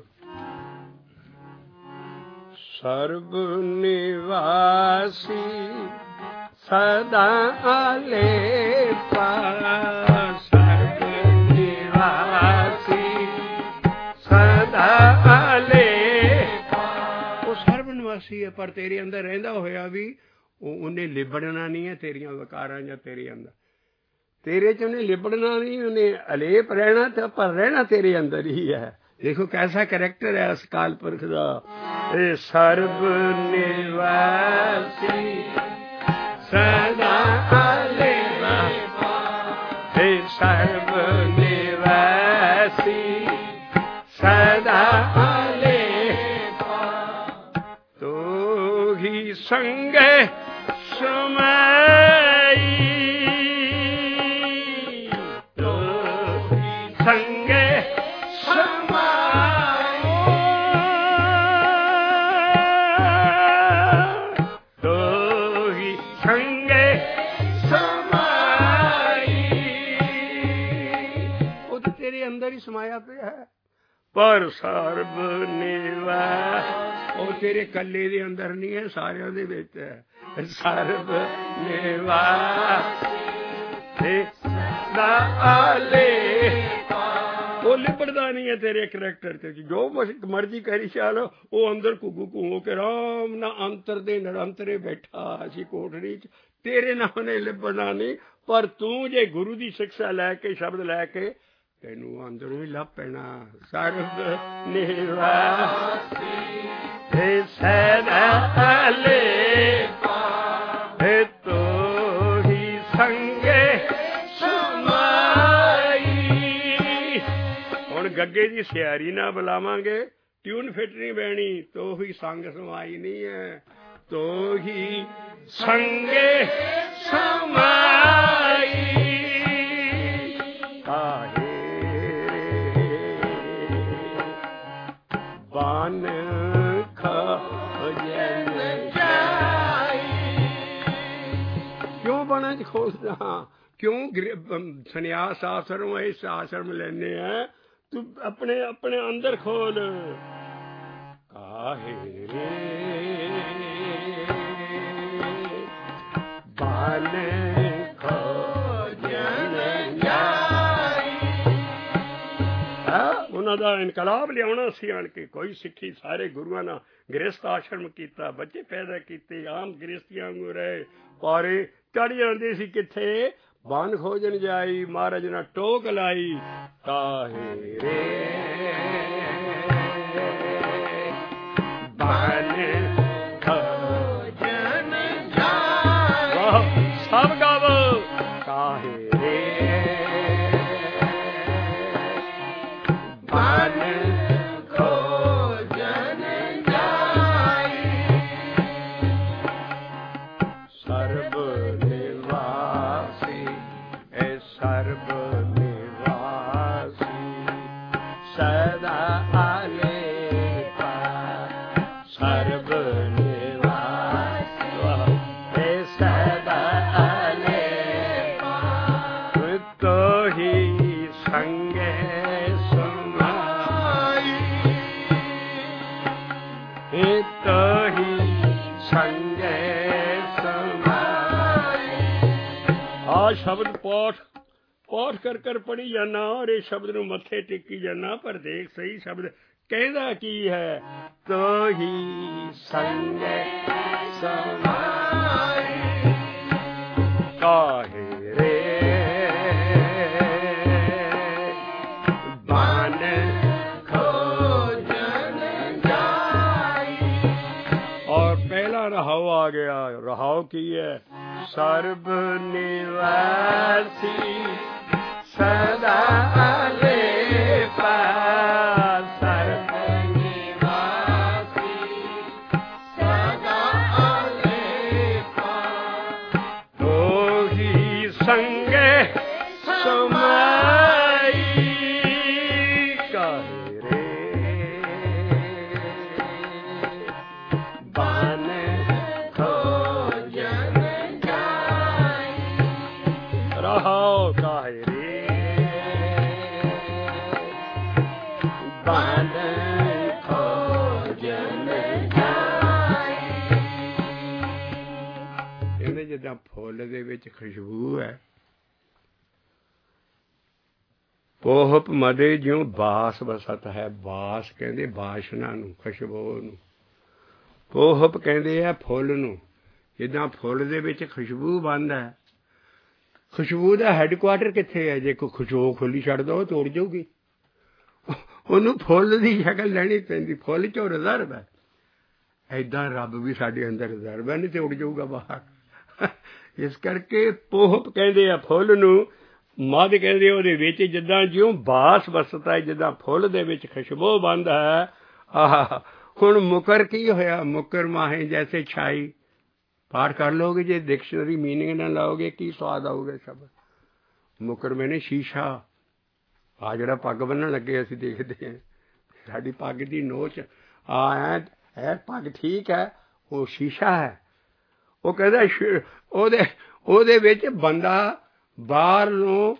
ਸਰਬ ਨਿਵਾਸੀ ਸਦਾ ਆਲੇਪਾ, ਸਰਬ ਨਿਵਾਸੀ ਸਦਾ ਆਲੇਪਾ। ਉਹ ਸਰਬ ਨਿਵਾਸੀ ਹੈ, ਪਰ ਤੇਰੇ ਅੰਦਰ ਰਹਿੰਦਾ ਹੋਇਆ ਵੀ ਉਹਨੇ ਲਿਬੜਨਾ ਨਹੀਂ ਹੈ ਤੇਰੀਆਂ ਵਿਕਾਰਾਂ ਜਾਂ ਤੇਰੇ ਅੰਦਰ। तेरे च उन्हें लिपड़ना नहीं, उन्हें अलेप रहना था, पर रहना तेरे अंदर ही है। देखो कैसा करैक्टर है उस काल पुरख का। सर्व निवासी सदा आलेपा, सर्व निवासी सदा आलेपा, तो ही संग समाई, संगे समाई, तो ही संगे समाई। वो तो तेरे अंदर ही समाया पे है। पर सर्ब निवास वो तेरे कल्ले दे अंदर नहीं है, सारियां दे विच है। सर्ब निवास आले वो लिपड़दा नहीं है तेरे करैक्टर ते, जो मर्जी करी चल वो अंदर घुगू घूमो के राम ना अंतर दे नड़ंतरे बैठा असी कोठड़ी च, तेरे ना उन्हें लिपड़ना नहीं। पर तू जे गुरु की शिक्षा लैके शब्द लैके तेनू अंदरों ही लभ पैना। सर्ब निवासी सदा आलेपा, तो ही संगे गग्गे की सियारी ना बुलावांगे, ट्यून फिट नहीं बहनी, तो ही संग समाई नहीं है, तो ही संगे समाई। आहे बान खजन जाई, क्यों बना खोलना, क्यों संन्यास आश्रम इस आश्रम लेने हैं, तू अपने अपने अंदर खोल। काहे रे बान खोजन जाई, उन्हां दा इनकलाब लियाउणा सी आण के। कोई सिक्खी सारे गुरुआं नाल गृहस्थ आश्रम कीता, बच्चे पैदा कीते, आम गृहस्थियां वांगू रहे, पारे चढ़ जांदे सी किथे बन खोजन जाई, महाराज ने टोक लाई। काहे रे बन खोजन जाई, सब गावो। काहे रे बन खोजन जाई, सर्ब सर्व निवासी सदा आलेपा, सर्व निवासी सदा आलेपा, तो ही संगे समाई, तो ही संगे समाई। आ शब्द पाठ पाठ कर कर पढ़ी जाना और ये शब्द नूं मत्थे टेकी जाना, पर देख सही शब्द कहदा की है, तो ही संग समाई। काहे रे बन खोजन जाई, और पहला रहाव आ गया। रहाव की है, सर्ब निवासी सदा आलेपा, सर्व निवासी सदा आलेपा, तो ही संगे समाई। काहे रे बन खोजन ਬਨ ਖੋਜਨ ਜਾਈ। ਇਹਦੇ ਜਿੱਦਾਂ ਫੁੱਲ ਦੇ ਵਿੱਚ ਖੁਸ਼ਬੂ ਹੈ, ਪੋਹਪ ਮਦੇ ਜਿਉਂ ਬਾਸ ਵਸਤ ਹੈ। ਬਾਸ ਕਹਿੰਦੇ ਬਾਸ਼ਨਾ ਨੂੰ, ਖੁਸ਼ਬੂ ਨੂੰ। ਪੋਹਪ ਕਹਿੰਦੇ ਆ ਫੁੱਲ ਨੂੰ। ਜਿੱਦਾਂ ਫੁੱਲ ਦੇ ਵਿੱਚ ਖੁਸ਼ਬੂ ਬੰਦ ਹੈ। ਖੁਸ਼ਬੂ ਦਾ ਹੈਡਕੁਆਟਰ ਕਿੱਥੇ ਹੈ? ਜੇ ਕੋਈ ਖੁਸ਼ਬੂ ਖੁੱਲੀ ਛੱਡ ਦੋ ਤੋੜ ਜਾਊਗੀ। ਉਹਨੂੰ ਫੁੱਲ ਦੀ ਸ਼ਕਲ ਲੈਣੀ ਪੈਂਦੀ। ਫੁੱਲ ਚੋਂ ਰਿਜ਼ਰਵ ਹੈ। ਏਦਾਂ ਰੱਬ ਵੀ ਸਾਡੇ ਅੰਦਰ ਰਿਜ਼ਰਵ ਹੈ, ਨਹੀਂ ਤੇ ਉੱਡ ਜਾਊਗਾ ਬਾਹਰ। ਇਸ ਕਰਕੇ ਪੋਹਪ ਕਹਿੰਦੇ ਆ ਫੁੱਲ ਨੂੰ। ਮੱਧ ਕਹਿੰਦੇ ਉਹਦੇ ਵਿੱਚ ਜਿੱਦਾਂ ਜਿਉਂ ਬਾਸ ਵਸਦਾ ਹੈ, ਜਿੱਦਾਂ ਫੁੱਲ ਦੇ ਵਿੱਚ ਖੁਸ਼ਬੂ ਬੰਦ ਹੈ। ਆਹ ਹੁਣ ਮੁਕਰ ਕੀ ਹੋਇਆ? ਮੁਕਰ ਮਾਹੇ ਜੈਸੇ ਛਾਈ। ਪਾਠ ਕਰ ਲਓਗੇ, ਜੇ ਡਿਕਸ਼ਨਰੀ ਮੀਨਿੰਗ ਨਾ ਲਾਓਗੇ ਕੀ ਸਵਾਦ ਆਊਗਾ ਸ਼ਬਦ। ਮੁਕਰ ਮੈਨੇ ਸ਼ੀਸ਼ਾ। ਆਹ ਜਿਹੜਾ ਪੱਗ ਬੰਨਣ ਲੱਗੇ ਅਸੀਂ ਦੇਖਦੇ ਹਾਂ, ਸਾਡੀ ਪੱਗ ਦੀ ਨੋਚ ਹੈ ਪੱਗ ਠੀਕ ਹੈ, ਉਹ ਸ਼ੀਸ਼ਾ ਹੈ। ਉਹ ਕਹਿੰਦਾ ਉਹਦੇ ਵਿੱਚ ਬੰਦਾ ਬਾਹਰ ਨੂੰ,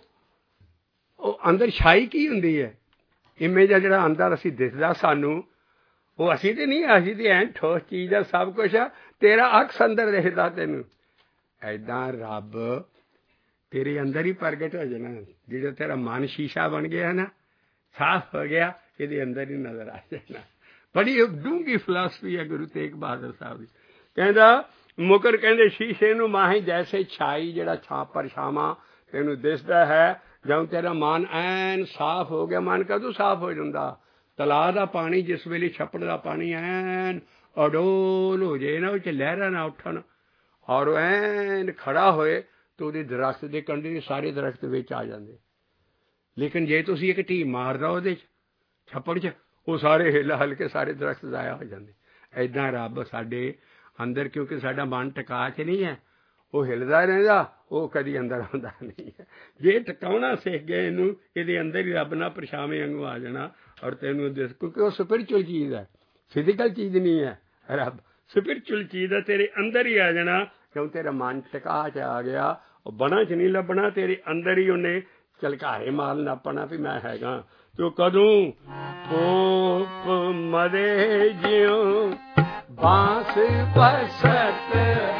ਉਹ ਅੰਦਰ ਛਾਈ ਕੀ ਹੁੰਦੀ ਹੈ? ਇਮੇਜ ਆ ਜਿਹੜਾ ਅੰਦਰ ਅਸੀਂ ਦਿਸਦਾ ਸਾਨੂੰ, ਉਹ ਅਸੀਂ ਤੇ ਨਹੀਂ, ਅਸੀਂ ਤੇ ਐਨ ਠੋਸ ਚੀਜ਼ ਆ, ਸਭ ਕੁਛ ਆ। ਤੇਰਾ ਅਕਸ ਅੰਦਰ ਦਿਖਦਾ ਤੈਨੂੰ। ਏਦਾਂ ਰੱਬ ਤੇਰੇ ਅੰਦਰ ਹੀ ਪ੍ਰਗਟ ਹੋ ਜਾਣਾ। ਜਿਹੜਾ ਤੇਰਾ ਮਨ ਸ਼ੀਸ਼ਾ ਬਣ ਗਿਆ ਨਾ, ਸਾਫ਼ ਹੋ ਗਿਆ, ਇਹਦੇ ਅੰਦਰ ਹੀ ਨਜ਼ਰ ਆ ਜਾਣਾ। ਬੜੀ ਡੂੰਘੀ ਫਿਲਾਸਫੀ ਹੈ ਗੁਰੂ ਤੇਗ ਬਹਾਦਰ ਸਾਹਿਬ ਦੀ। ਕਹਿੰਦਾ ਮੁਕਰ ਕਹਿੰਦੇ ਸ਼ੀਸ਼ੇ ਨੂੰ ਮਾਹੀ ਜੈਸੇ ਛਾਈ। ਜਿਹੜਾ ਪਰਛਾਵਾਂ ਤੈਨੂੰ ਦਿਸਦਾ ਹੈ, ਜਦੋਂ ਤੇਰਾ ਮਨ ਐਨ ਸਾਫ਼ ਹੋ ਗਿਆ। ਮਨ ਕਦੋਂ ਸਾਫ਼ ਹੋ ਜਾਂਦਾ? ਤਲਾਅ ਦਾ ਪਾਣੀ ਜਿਸ ਵੇਲੇ, ਛੱਪੜ ਦਾ ਪਾਣੀ ਐਨ ਅਡੋਲ ਹੋ ਜਾਏ ਨਾ, ਉਹ 'ਚ ਲਹਿਰਾਂ ਨਾ ਉੱਠਣ, ਔਰ ਐਨ ਖੜਾ ਹੋਏ, ਤਾਂ ਉਹਦੇ ਦਰਖਤ ਦੇ ਕੰਢੇ ਸਾਰੇ ਦਰਖਤ ਵਿੱਚ ਆ ਜਾਂਦੇ। ਲੇਕਿਨ ਜੇ ਤੁਸੀਂ ਇੱਕ ਢੀ ਮਾਰਦਾ ਉਹਦੇ 'ਚ, ਛੱਪੜ 'ਚ, ਉਹ ਸਾਰੇ ਹਿੱਲ ਹਲ ਕੇ ਸਾਰੇ ਦਰਖਤ ਜ਼ਾਇਆ ਹੋ ਜਾਂਦੇ। ਏਦਾਂ ਰੱਬ ਸਾਡੇ ਅੰਦਰ, ਕਿਉਂਕਿ ਸਾਡਾ ਮਨ ਟਿਕਾ 'ਚ ਨਹੀਂ ਹੈ, ਉਹ ਹਿੱਲਦਾ ਰਹਿੰਦਾ, ਉਹ ਕਦੀ ਅੰਦਰ ਆਉਂਦਾ ਨਹੀਂ ਹੈ। ਜੇ ਟਿਕਾਉਣਾ ਸਿੱਖ ਗਏ ਇਹਨੂੰ, ਇਹਦੇ ਅੰਦਰ ਹੀ ਰੱਬ ਨਾਲ ਪਰਛਾਵੇਂ ਵਾਂਗੂ ਆ ਜਾਣਾ। ਔਰ ਤੈਨੂੰ ਦਿਸ, ਕਿਉਂਕਿ ਉਹ ਸਪਿਰਿਚੁਅਲ ਚੀਜ਼ ਹੈ, ਫਿਜ਼ੀਕਲ ਚੀਜ਼ ਨਹੀਂ ਹੈ। ਰੱਬ ਸਪਿਰਿਚੁਅਲ ਚੀਜ਼ ਹੈ, ਤੇਰੇ ਅੰਦਰ ਹੀ ਆ ਜਾਣਾ। ਕਿਉਂ ਤੇਰਾ ਮਨ ਟਿਕਾ 'ਚ ਆ ਗਿਆ, ਉਹ ਬਣਾ 'ਚ ਨਹੀਂ ਲੱਭਣਾ, ਤੇਰੇ ਅੰਦਰ ਹੀ ਉਹਨੇ ਝਲਕਾਰੇ ਮਾਰਨ ਆਪਣਾ ਵੀ ਮੈਂ ਹੈਗਾ। ਤੂੰ ਕਦੋਂ ਪੋਪ ਮਦੇ ਜਿਉਂ ਬਾਂਸ ਬਸਤ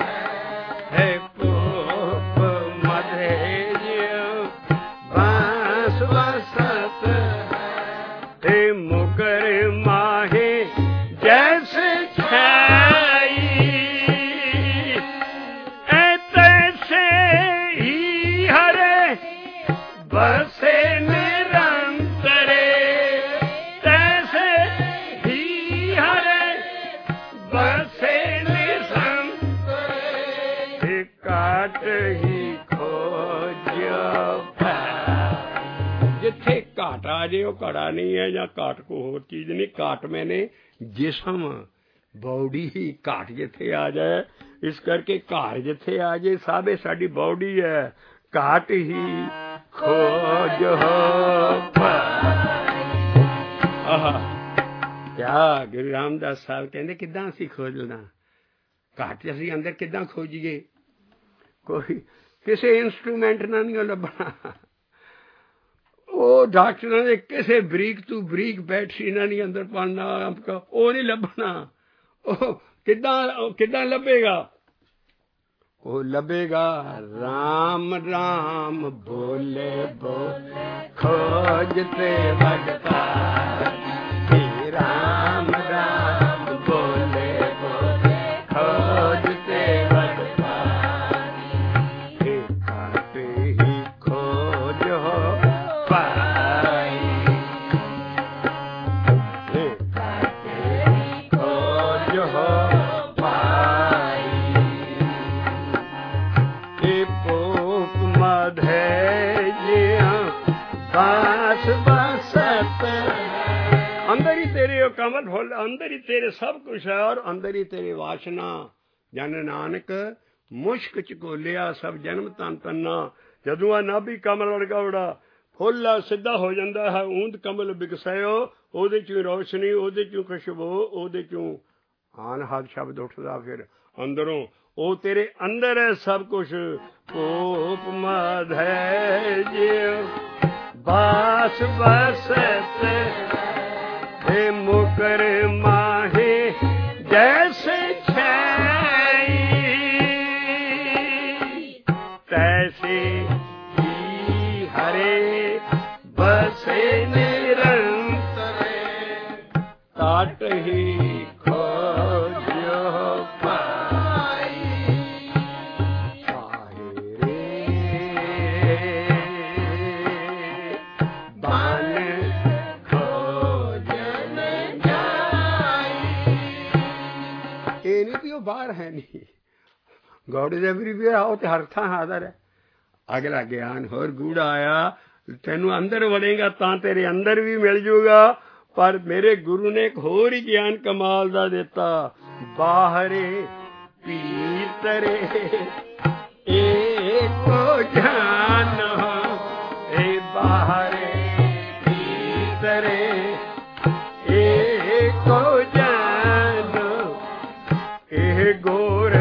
ਹੈ। ਪੋਪ ਮਦੇ ਜਿਉਂ ਬਾਂਸ ਬਸਤ ਹੈ। ਮੁਕਰ ਮਾਹੇ ਜੈਸੇ ਛਾਈ। ਤੈਸੇ ਹੀ ਹਰੇ ਬਸੇ ਨਿਰੰਤਰੇ। ਤੈਸੇ ਹੀ ਹਰੇ ਬਸੇ ਨਿਰੰਤਰੇ। ਕਾਟ ਹੀ ਖੋਜਿਆ। ਜਿੱਥੇ ਘਾਟ ਆ ਜੇ ਉਹ ਘੜਾ ਨਹੀਂ ਹੈ, ਜਾਂ ਘਾਟ ਕੋ ਹੋਰ ਚੀਜ਼ ਨਹੀਂ। ਘਾਟ ਮੈਨੇ ਜਿਸਮ, ਬੌਡੀ ਹੀ ਘਾਟ ਜਿੱਥੇ ਆ ਜਾਏ। ਇਸ ਕਰਕੇ ਘਰ ਜਿੱਥੇ ਆ ਜੇ, ਸਭ ਇਹ ਸਾਡੀ ਬੌਡੀ ਹੈ। ਘਾਟ ਹੀ ਖੋਜ ਹੋ। ਆਹ ਕਿਆ ਗੁਰੂ ਰਾਮਦਾਸ ਸਾਹਿਬ ਕਹਿੰਦੇ, ਕਿੱਦਾਂ ਅਸੀਂ ਖੋਜ ਲੈਣਾ ਘਾਟ? ਅਸੀਂ ਅੰਦਰ ਕਿੱਦਾਂ ਖੋਜੀਏ? ਕੋਈ ਕਿਸੇ ਇੰਸਟਰੂਮੈਂਟ ਨਾਲ ਨਹੀਂ ਲੱਭਣਾ। ਉਹ ਡਾਕਟਰਾਂ ਦੇ ਕਿਸੇ ਬਰੀਕ ਤੋਂ ਬਰੀਕ ਬੈਟਰੀ ਨਾਲ ਨਹੀਂ ਅੰਦਰ ਪਾਉਣਾ, ਉਹ ਨਹੀਂ ਲੱਭਣਾ। ਉਹ ਕਿੱਦਾਂ ਲੱਭੇਗਾ? ਉਹ ਲੱਭੇਗਾ ਰਾਮ ਰਾਮ ਬੋਲੇ ਬੋਲੇ ਖੋਜ ਤੇ ਵਡਤਾ। ਰਾਮ ਰਾਮ ਬੋਲੇ ਬੋਲੇ ਖੋਜ ਤੇ ਵਡਤਾ। ਘਾਟ ਹੀ ਖੋਜ ਹੋ ਪਾਈ। ਘਾਟ ਹੀ ਖੋਜ ਹੋ ਪਾਈ। ਇਹ ਪੋਪ ਮਧੇ ਜਿਉਂ ਬਾਸ ਬਸਤ। ਅੰਦਰ ਹੀ ਤੇਰੇ ਉਹ ਕਮਲ ਫੁੱਲ, ਅੰਦਰ ਹੀ ਤੇਰੇ ਸਭ ਕੁਛ ਹੈ, ਔਰ ਅੰਦਰ ਹੀ ਤੇਰੇ ਵਾਸ਼ਨਾ। ਜਨ ਨਾਨਕ ਮੁਸ਼ਕ ਚਕੋਲਿਆ ਸਭ ਜਨਮ ਤਨ ਤੰਨਾ। ਜਦੋਂ ਆ ਨਾਭੀ ਕਮਲ ਵਰਗਾ ਉਹਦਾ ਫੁੱਲ ਸਿੱਧਾ ਹੋ ਜਾਂਦਾ ਹੈ, ਊਂਦ ਕਮਲ ਬਿਕਸਾਇਓ, ਉਹਦੇ ਚੋਂ ਰੌਸ਼ਨੀ, ਉਹਦੇ ਚੋਂ ਖੁਸ਼ਬੂ, ਉਹਦੇ ਚੋਂ ਆਨਹਦ ਸ਼ਬਦ ਉੱਠਦਾ ਫਿਰ ਅੰਦਰੋਂ। ਉਹ ਤੇਰੇ ਅੰਦਰ ਹੈ ਸਭ ਕੁਛ। ਪੋਪ ਮਧੇ ਜਿਉ ਬਾਸ ਬਸਤ ਨਿਰੰਤਰੇ ਤਾਟ ਹੀ ਖੋਜੋ ਪਾਈ ਬਨ ਖੋਜਨ ਜਾਈ। ਇਹ ਨਹੀਂ ਕਿ ਉਹ ਬਾਹਰ ਹੈ ਨਹੀਂ, God is everywhere, ਆਓ ਤੇ ਹਰ ਥਾਂ ਹਾਜ਼ਰ ਹੈ। ਅਗਲਾ ਗਿਆਨ ਹੋਰ ਗੂੜਾ ਆਇਆ, ਤੈਨੂੰ ਅੰਦਰ ਵੜੇਗਾ ਤਾਂ ਤੇਰੇ ਅੰਦਰ ਵੀ ਮਿਲ ਜੂਗਾ। ਪਰ ਮੇਰੇ ਗੁਰੂ ਨੇ ਇੱਕ ਹੋਰ ਹੀ ਗਿਆਨ ਕਮਾਲ ਦਾ ਦਿੱਤਾ, ਬਾਹਰੇ ਭੀਤਰੇ ਏਕੋ ਜਾਨੋ, ਇਹ ਬਾਹਰੇ ਭੀਤਰੇ ਏਕੋ ਜਾਨੋ, ਇਹ ਗੋਰ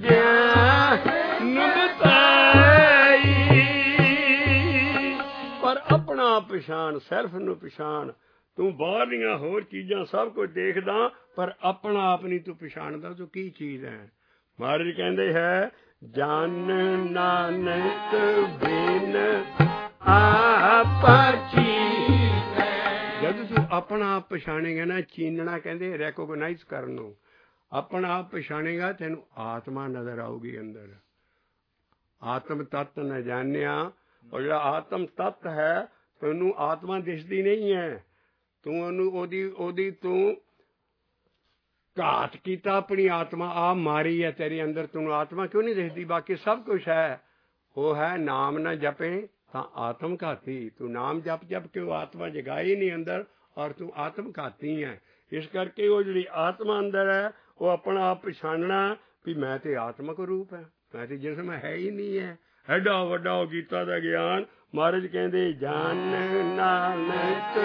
ਆਪਣਾ ਪਛਾਣ, ਸੈਲਫ ਨੂੰ ਪਛਾਣ। ਤੂੰ ਬਾਹਰਲੀਆਂ ਹੋਰ ਚੀਜ਼ਾਂ ਸਭ ਕੁਝ ਦੇਖਦਾ, ਪਰ ਆਪਣਾ ਆਪ ਨਹੀਂ ਤੂੰ ਪਛਾਣਦਾ ਤੂੰ ਕੀ ਚੀਜ਼ ਹੈ। ਮਹਾਰਾਜ ਕਹਿੰਦੇ ਹੈ, ਜਨ ਨਾਨਕ ਬਿਨ ਆਪਾ ਚੀਨੈ। ਜਦ ਤੂੰ ਆਪਣਾ ਆਪ ਪਛਾਣੇਗਾ ਨਾ, ਚੀਨਣਾ ਕਹਿੰਦੇ ਰੈਕੋਗਨਾਈਜ਼ ਕਰਨ ਨੂੰ, ਆਪਣਾ ਆਪ ਪਛਾਣੇਗਾ ਤੈਨੂੰ ਆਤਮਾ ਨਜ਼ਰ ਆਊਗੀ ਅੰਦਰ। ਆਤਮ ਤੱਤ ਨ ਜਾਣਿਆ, ਔਰ ਜਿਹੜਾ ਆਤਮ ਤੱਤ ਹੈ ਤੈਨੂੰ ਆਤਮਾ ਦਿਸਦੀ ਨਹੀਂ ਹੈ। ਤੂੰ ਉਹਦੀ ਤੂੰ ਘਾਤ ਕੀਤਾ ਆਪਣੀ ਆਤਮਾ, ਆ ਮਾਰੀ ਹੈ ਤੇਰੇ ਅੰਦਰ, ਤੈਨੂੰ ਆਤਮਾ ਕਿਉਂ ਨਹੀਂ ਦਿਸਦੀ? ਬਾਕੀ ਸਭ ਕੁਛ ਹੈ। ਉਹ ਹੈ ਨਾਮ ਨਾ ਜਪੇ ਤਾਂ ਆਤਮ ਘਾਤੀ। ਤੂੰ ਨਾਮ ਜਪ ਜਪ ਕੇ ਉਹ ਆਤਮਾ ਜਗਾਈ ਨਹੀਂ ਅੰਦਰ, ਔਰ ਤੂੰ ਆਤਮ ਘਾਤੀ ਹੈ। ਇਸ ਕਰਕੇ ਉਹ ਜਿਹੜੀ ਆਤਮਾ ਅੰਦਰ ਹੈ, ਉਹ ਆਪਣਾ ਆਪ ਪਛਾਣਨਾ ਵੀ ਮੈਂ ਤੇ ਆਤਮਕ ਰੂਪ ਹੈ, ਮੈਂ ਤੇ ਜਿਸਮ ਹੈ ਹੀ ਨਹੀਂ ਹੈ। ਐਡਾ ਵੱਡਾ ਉਹ ਗੀਤਾ ਦਾ ਗਿਆਨ। ਮਹਾਰਾਜ ਕਹਿੰਦੇ, ਜਨ ਨਾਨਕ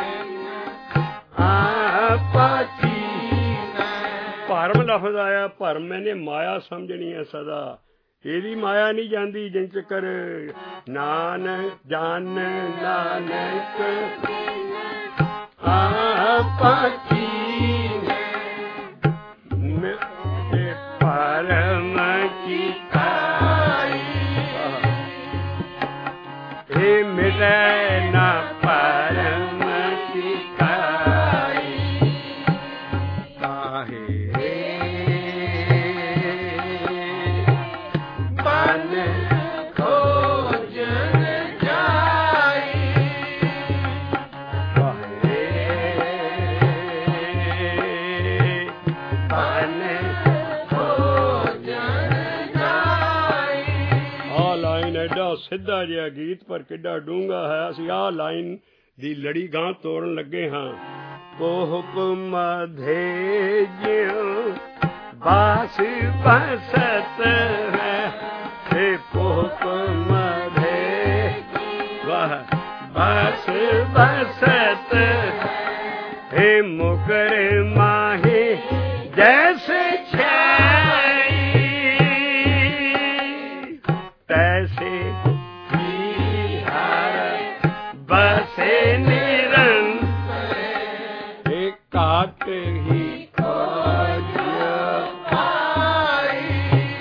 ਆਪਾ ਚੀਨੈ। ਭਰਮ ਲਫ਼ਜ਼ ਆਇਆ, ਭਰਮ ਮੈਨੇ ਮਾਇਆ ਸਮਝਣੀ ਹੈ ਸਦਾ। ਇਹਦੀ ਮਾਇਆ ਨਹੀਂ ਜਾਂਦੀ ਜਿੰਨ ਚੱਕਰ ਨਾਨਕ ਜਨ ਨਾਨਕ ਆਪਾ ਚੀਨੈ। ਭਰਮ ਕੀ ਇਹ ਮਿਟੈ ਨਾ ਪਰਮ ਕੀ ਕਾਈ, ਕਾਹੇ ਬਨ ਖੋਜਨ ਜਾਈ, ਕਾਹੇ ਬਨ ਖੋਜਨ ਜਾਈ। ਆ ਲਾਈਨ ਐਡਾ ਸਿੱਧਾ ਜਿਹਾ ਗੀਤ, ਪਰ ਕਿੱਡਾ ਡੂੰਘਾ ਹੈ। ਅਸੀਂ ਆਹ ਲਾਈਨ ਦੀ ਲੜੀ ਗਾਂ ਤੋੜਨ ਲੱਗੇ ਹਾਂ। ਹੁਕਮ ਦੇ ਜਿਉ ਬਾਸ ਬਸਤ ਹੈ, ਇਹ ਹੁਕਮ ਦੇ ਵਾਹ ਬਾਸ ਬਸਤ ਹੈ, ਮੁਕਰ ਮਾਹੀ ਜੈਸੇ ਛਾਈ ਤੈਸੇ ਬਸੇ ਨਿਰੰਤਰੇ, ਇਹ ਕਾਟ ਹੀ ਖੋਜ ਪਾਈ।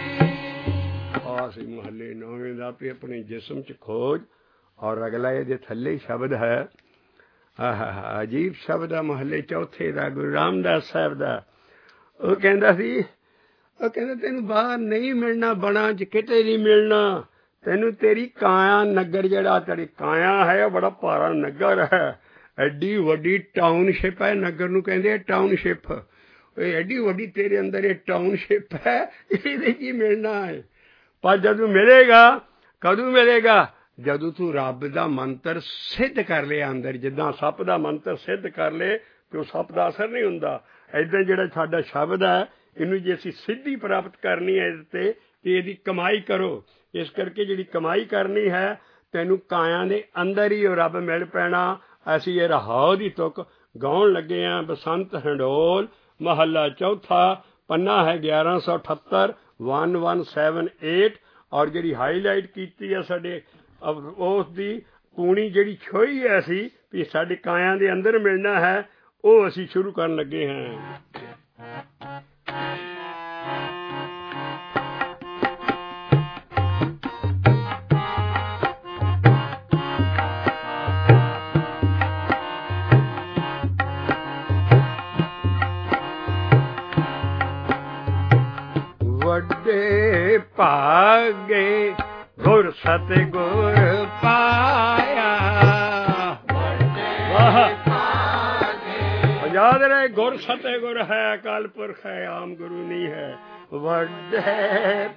ਆਸੀ ਮਹੱਲੇ ਨੌਵੇਂ ਦਾ ਵੀ ਆਪਣੇ ਜਿਸਮ ਚ ਖੋਜ। ਔਰ ਅਗਲਾ ਇਹਦੇ ਥੱਲੇ ਸ਼ਬਦ ਹੈ, ਅਜੀਬ ਸ਼ਬਦ ਆ ਮਹੱਲੇ ਚੌਥੇ ਦਾ, ਗੁਰੂ ਰਾਮਦਾਸ ਸਾਹਿਬ ਦਾ। ਉਹ ਕਹਿੰਦਾ ਸੀ, ਉਹ ਕਹਿੰਦਾ ਤੈਨੂੰ ਬਾਹਰ ਨਹੀਂ ਮਿਲਣਾ, ਬਣਾ ਚ ਕਿਤੇ ਨਹੀਂ ਮਿਲਣਾ। ਤੈਨੂੰ ਤੇਰੀ ਕਾਇਆ ਨਗਰ, ਜਿਹੜਾ ਤੇਰੀ ਕਾਇਆ ਹੈ ਬੜਾ ਭਾਰਾ ਨਗਰ ਹੈ, ਐਡੀ ਵੱਡੀ ਟਾਊਨਸ਼ਿਪ ਹੈ। ਨਗਰ ਨੂੰ ਕਹਿੰਦੇ ਟਾਊਨਸ਼ਿਪ। ਇਹ ਐਡੀ ਵੱਡੀ ਤੇਰੇ ਅੰਦਰ ਇਹ ਟਾਊਨਸ਼ਿਪ ਹੈ, ਇਹਦੇ ਕੀ ਮਿਲਣਾ ਹੈ। ਪਰ ਜਦੋਂ ਮਿਲੇਗਾ, ਕਦੋਂ ਮਿਲੇਗਾ? ਜਦੋਂ ਤੂੰ ਰੱਬ ਦਾ ਮੰਤਰ ਸਿੱਧ ਕਰ ਲਿਆ ਅੰਦਰ। ਜਿੱਦਾਂ ਸੱਪ ਦਾ ਮੰਤਰ ਸਿੱਧ ਕਰ ਲਏ ਤੇ ਉਹ ਸੱਪ ਦਾ ਅਸਰ ਨਹੀਂ ਹੁੰਦਾ, ਏਦਾਂ ਜਿਹੜਾ ਸਾਡਾ ਸ਼ਬਦ ਹੈ, ਇਹਨੂੰ ਜੇ ਅਸੀਂ ਸਿੱਧੀ ਪ੍ਰਾਪਤ ਕਰਨੀ ਹੈ ਇਹਦੇ ਤੇ, ਤੇ ਇਹਦੀ ਕਮਾਈ ਕਰੋ। ਇਸ ਕਰਕੇ ਜਿਹੜੀ ਕਮਾਈ ਕਰਨੀ ਹੈ, ਤੈਨੂੰ ਕਾਇਆ ਦੇ ਅੰਦਰ ਹੀ ਉਹ ਰੱਬ ਮਿਲ ਪੈਣਾ। ਅਸੀਂ ਇਹ ਰਹਾਉ ਦੀ ਤੁਕ ਗਾਉਣ ਲੱਗੇ ਹਾਂ। ਬਸੰਤ ਹੰਡੋਲ ਮਹੱਲਾ ਚੌਥਾ, ਪੰਨਾ ਹੈ 1178 1178। ਔਰ ਜਿਹੜੀ ਹਾਈਲਾਈਟ ਕੀਤੀ ਹੈ ਸਾਡੇ ਉਸ ਦੀ ਪੂਣੀ ਜਿਹੜੀ ਛੋਈ ਹੈ ਅਸੀਂ ਵੀ ਸਾਡੇ ਕਾਇਆ ਦੇ ਅੰਦਰ ਮਿਲਣਾ ਹੈ, ਉਹ ਅਸੀਂ ਸ਼ੁਰੂ ਕਰਨ ਲੱਗੇ ਹਾਂ। ਭਾਗੇ ਗੁਰ ਸਤਿਗੁਰ ਪਾਇਆ। ਵਾਹ ਯਾਦ ਰਹੇ, ਗੁਰ ਸਤਿਗੁਰ ਹੈ, ਅਕਾਲ ਪੁਰਖ ਹੈ, ਆਮ ਗੁਰੂ ਨਹੀਂ ਹੈ। ਵੱਡੇ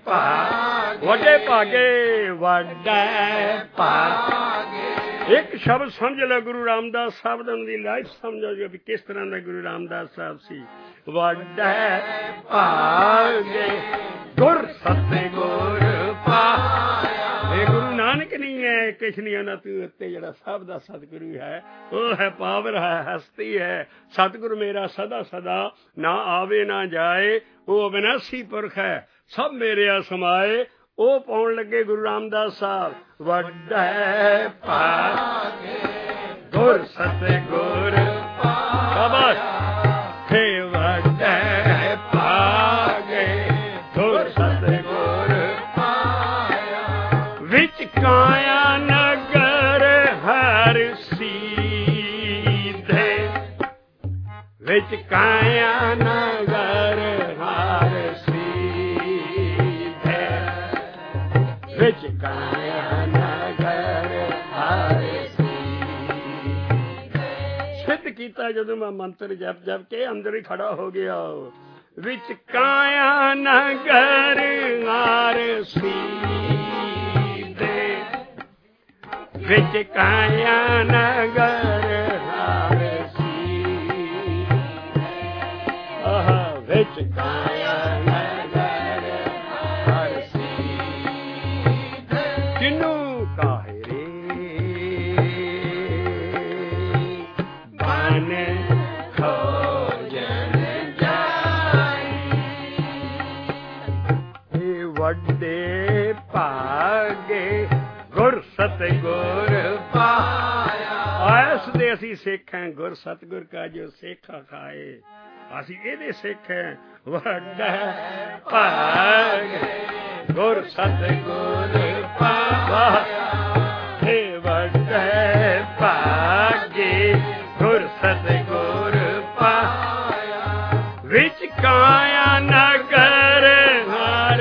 ਭਾਗੇ ਵੱਡੇ ਭਾਗੇ। ਇੱਕ ਸ਼ਬਦ ਸਮਝ ਲੈ, ਗੁਰੂ ਰਾਮਦਾਸ ਸਾਹਿਬ ਦੀ ਲਾਈਫ ਸਮਝੋ ਵੀ ਕਿਸ ਤਰ੍ਹਾਂ ਦਾ ਗੁਰੂ ਰਾਮਦਾਸ ਸਾਹਿਬ ਸੀ। ਵੱਡੇ ਭਾਗੇ ਗੁਰ ਸਤਿਗੁਰ ਪਾਇਆ। ਇਹ ਗੁਰੂ ਨਾਨਕ ਨਹੀਂ ਹੈ, ਕੁਛ ਨਹੀਂ ਉਹਨਾਂ ਤੂੰ ਉੱਤੇ ਜਿਹੜਾ ਸਭ ਦਾ ਸਤਿਗੁਰੂ ਹੈ, ਉਹ ਹੈ ਪਾਵਰ ਹੈ, ਹਸਤੀ ਹੈ। ਸਤਿਗੁਰੂ ਮੇਰਾ ਸਦਾ ਸਦਾ ਨਾ ਆਵੇ ਨਾ ਜਾਏ, ਉਹ ਅਵਿਨਾਸੀ ਪੁਰਖ ਹੈ, ਸਭ ਮੇਰਿਆ ਸਮਾਏ। ਉਹ ਪਾਉਣ ਲੱਗੇ ਗੁਰੂ ਰਾਮਦਾਸ ਸਾਹਿਬ। ਵੱਡੇ ਭਾਗੇ ਗੁਰ ਸਤਿਗੁਰ ਪਾਇਆ। ਹੇ ਵੱਡੇ ਭਾਗੇ ਗੁਰ ਸਤਿਗੁਰ ਪਾਇਆ। ਵਿੱਚ ਕਾਇਆ ਨਗਰ ਹਰ ਸੀਧੇ, ਵਿੱਚ ਕਾਇਆ ਨਗਰ ਹਰ ਸੀਧੇ, ਵਿੱਚ ਕਾਇਆ ਨਗਰ ਹਰ ਸੀਧੇ। ਸਿੱਧ ਕੀਤਾ ਜਦੋਂ ਮੈਂ ਮੰਤਰ ਜਪ ਜਪ ਕੇ ਅੰਦਰ ਹੀ ਖੜਾ ਹੋ ਗਿਆ। ਵਿੱਚ ਕਾਇਆ ਨਗਰ ਹਰ ਸੀਧੇ, ਵਿੱਚ ਕਾਇਆ ਨਗਰ ਹਰ ਵਿੱਚ ਕਾਇਆ ਨਗਰ ਹਰ ਸੀਧੇ। ਕਿਨੂੰ ਕਾਹੇ ਰੇ ਬਨ ਖੋਜਨ ਜਾਈ। ਇਹ ਵੱਡੇ ਭਾਗੇ ਗੁਰ ਸਤਿਗੁਰ ਪਾਇਆ। ਐਸ ਦੇ ਅਸੀਂ ਸਿੱਖ ਹਾਂ, ਗੁਰ ਸਤਿਗੁਰ ਕਾ ਜੋ ਸੇਖਾ ਖਾਏ, ਅਸੀਂ ਇਹਦੇ ਸਿੱਖ ਹੈ। ਵੱਡੇ ਭਾਗੇ ਗੁਰ ਸਤਿਗੁਰ ਪਾਇਆ। ਹੇ ਵੱਡੇ ਭਾਗੇ ਗੁਰ ਸਤਿਗੁਰ ਪਾਇਆ। ਵਿੱਚ ਕਾਇਆ ਨਗਰ ਹਰ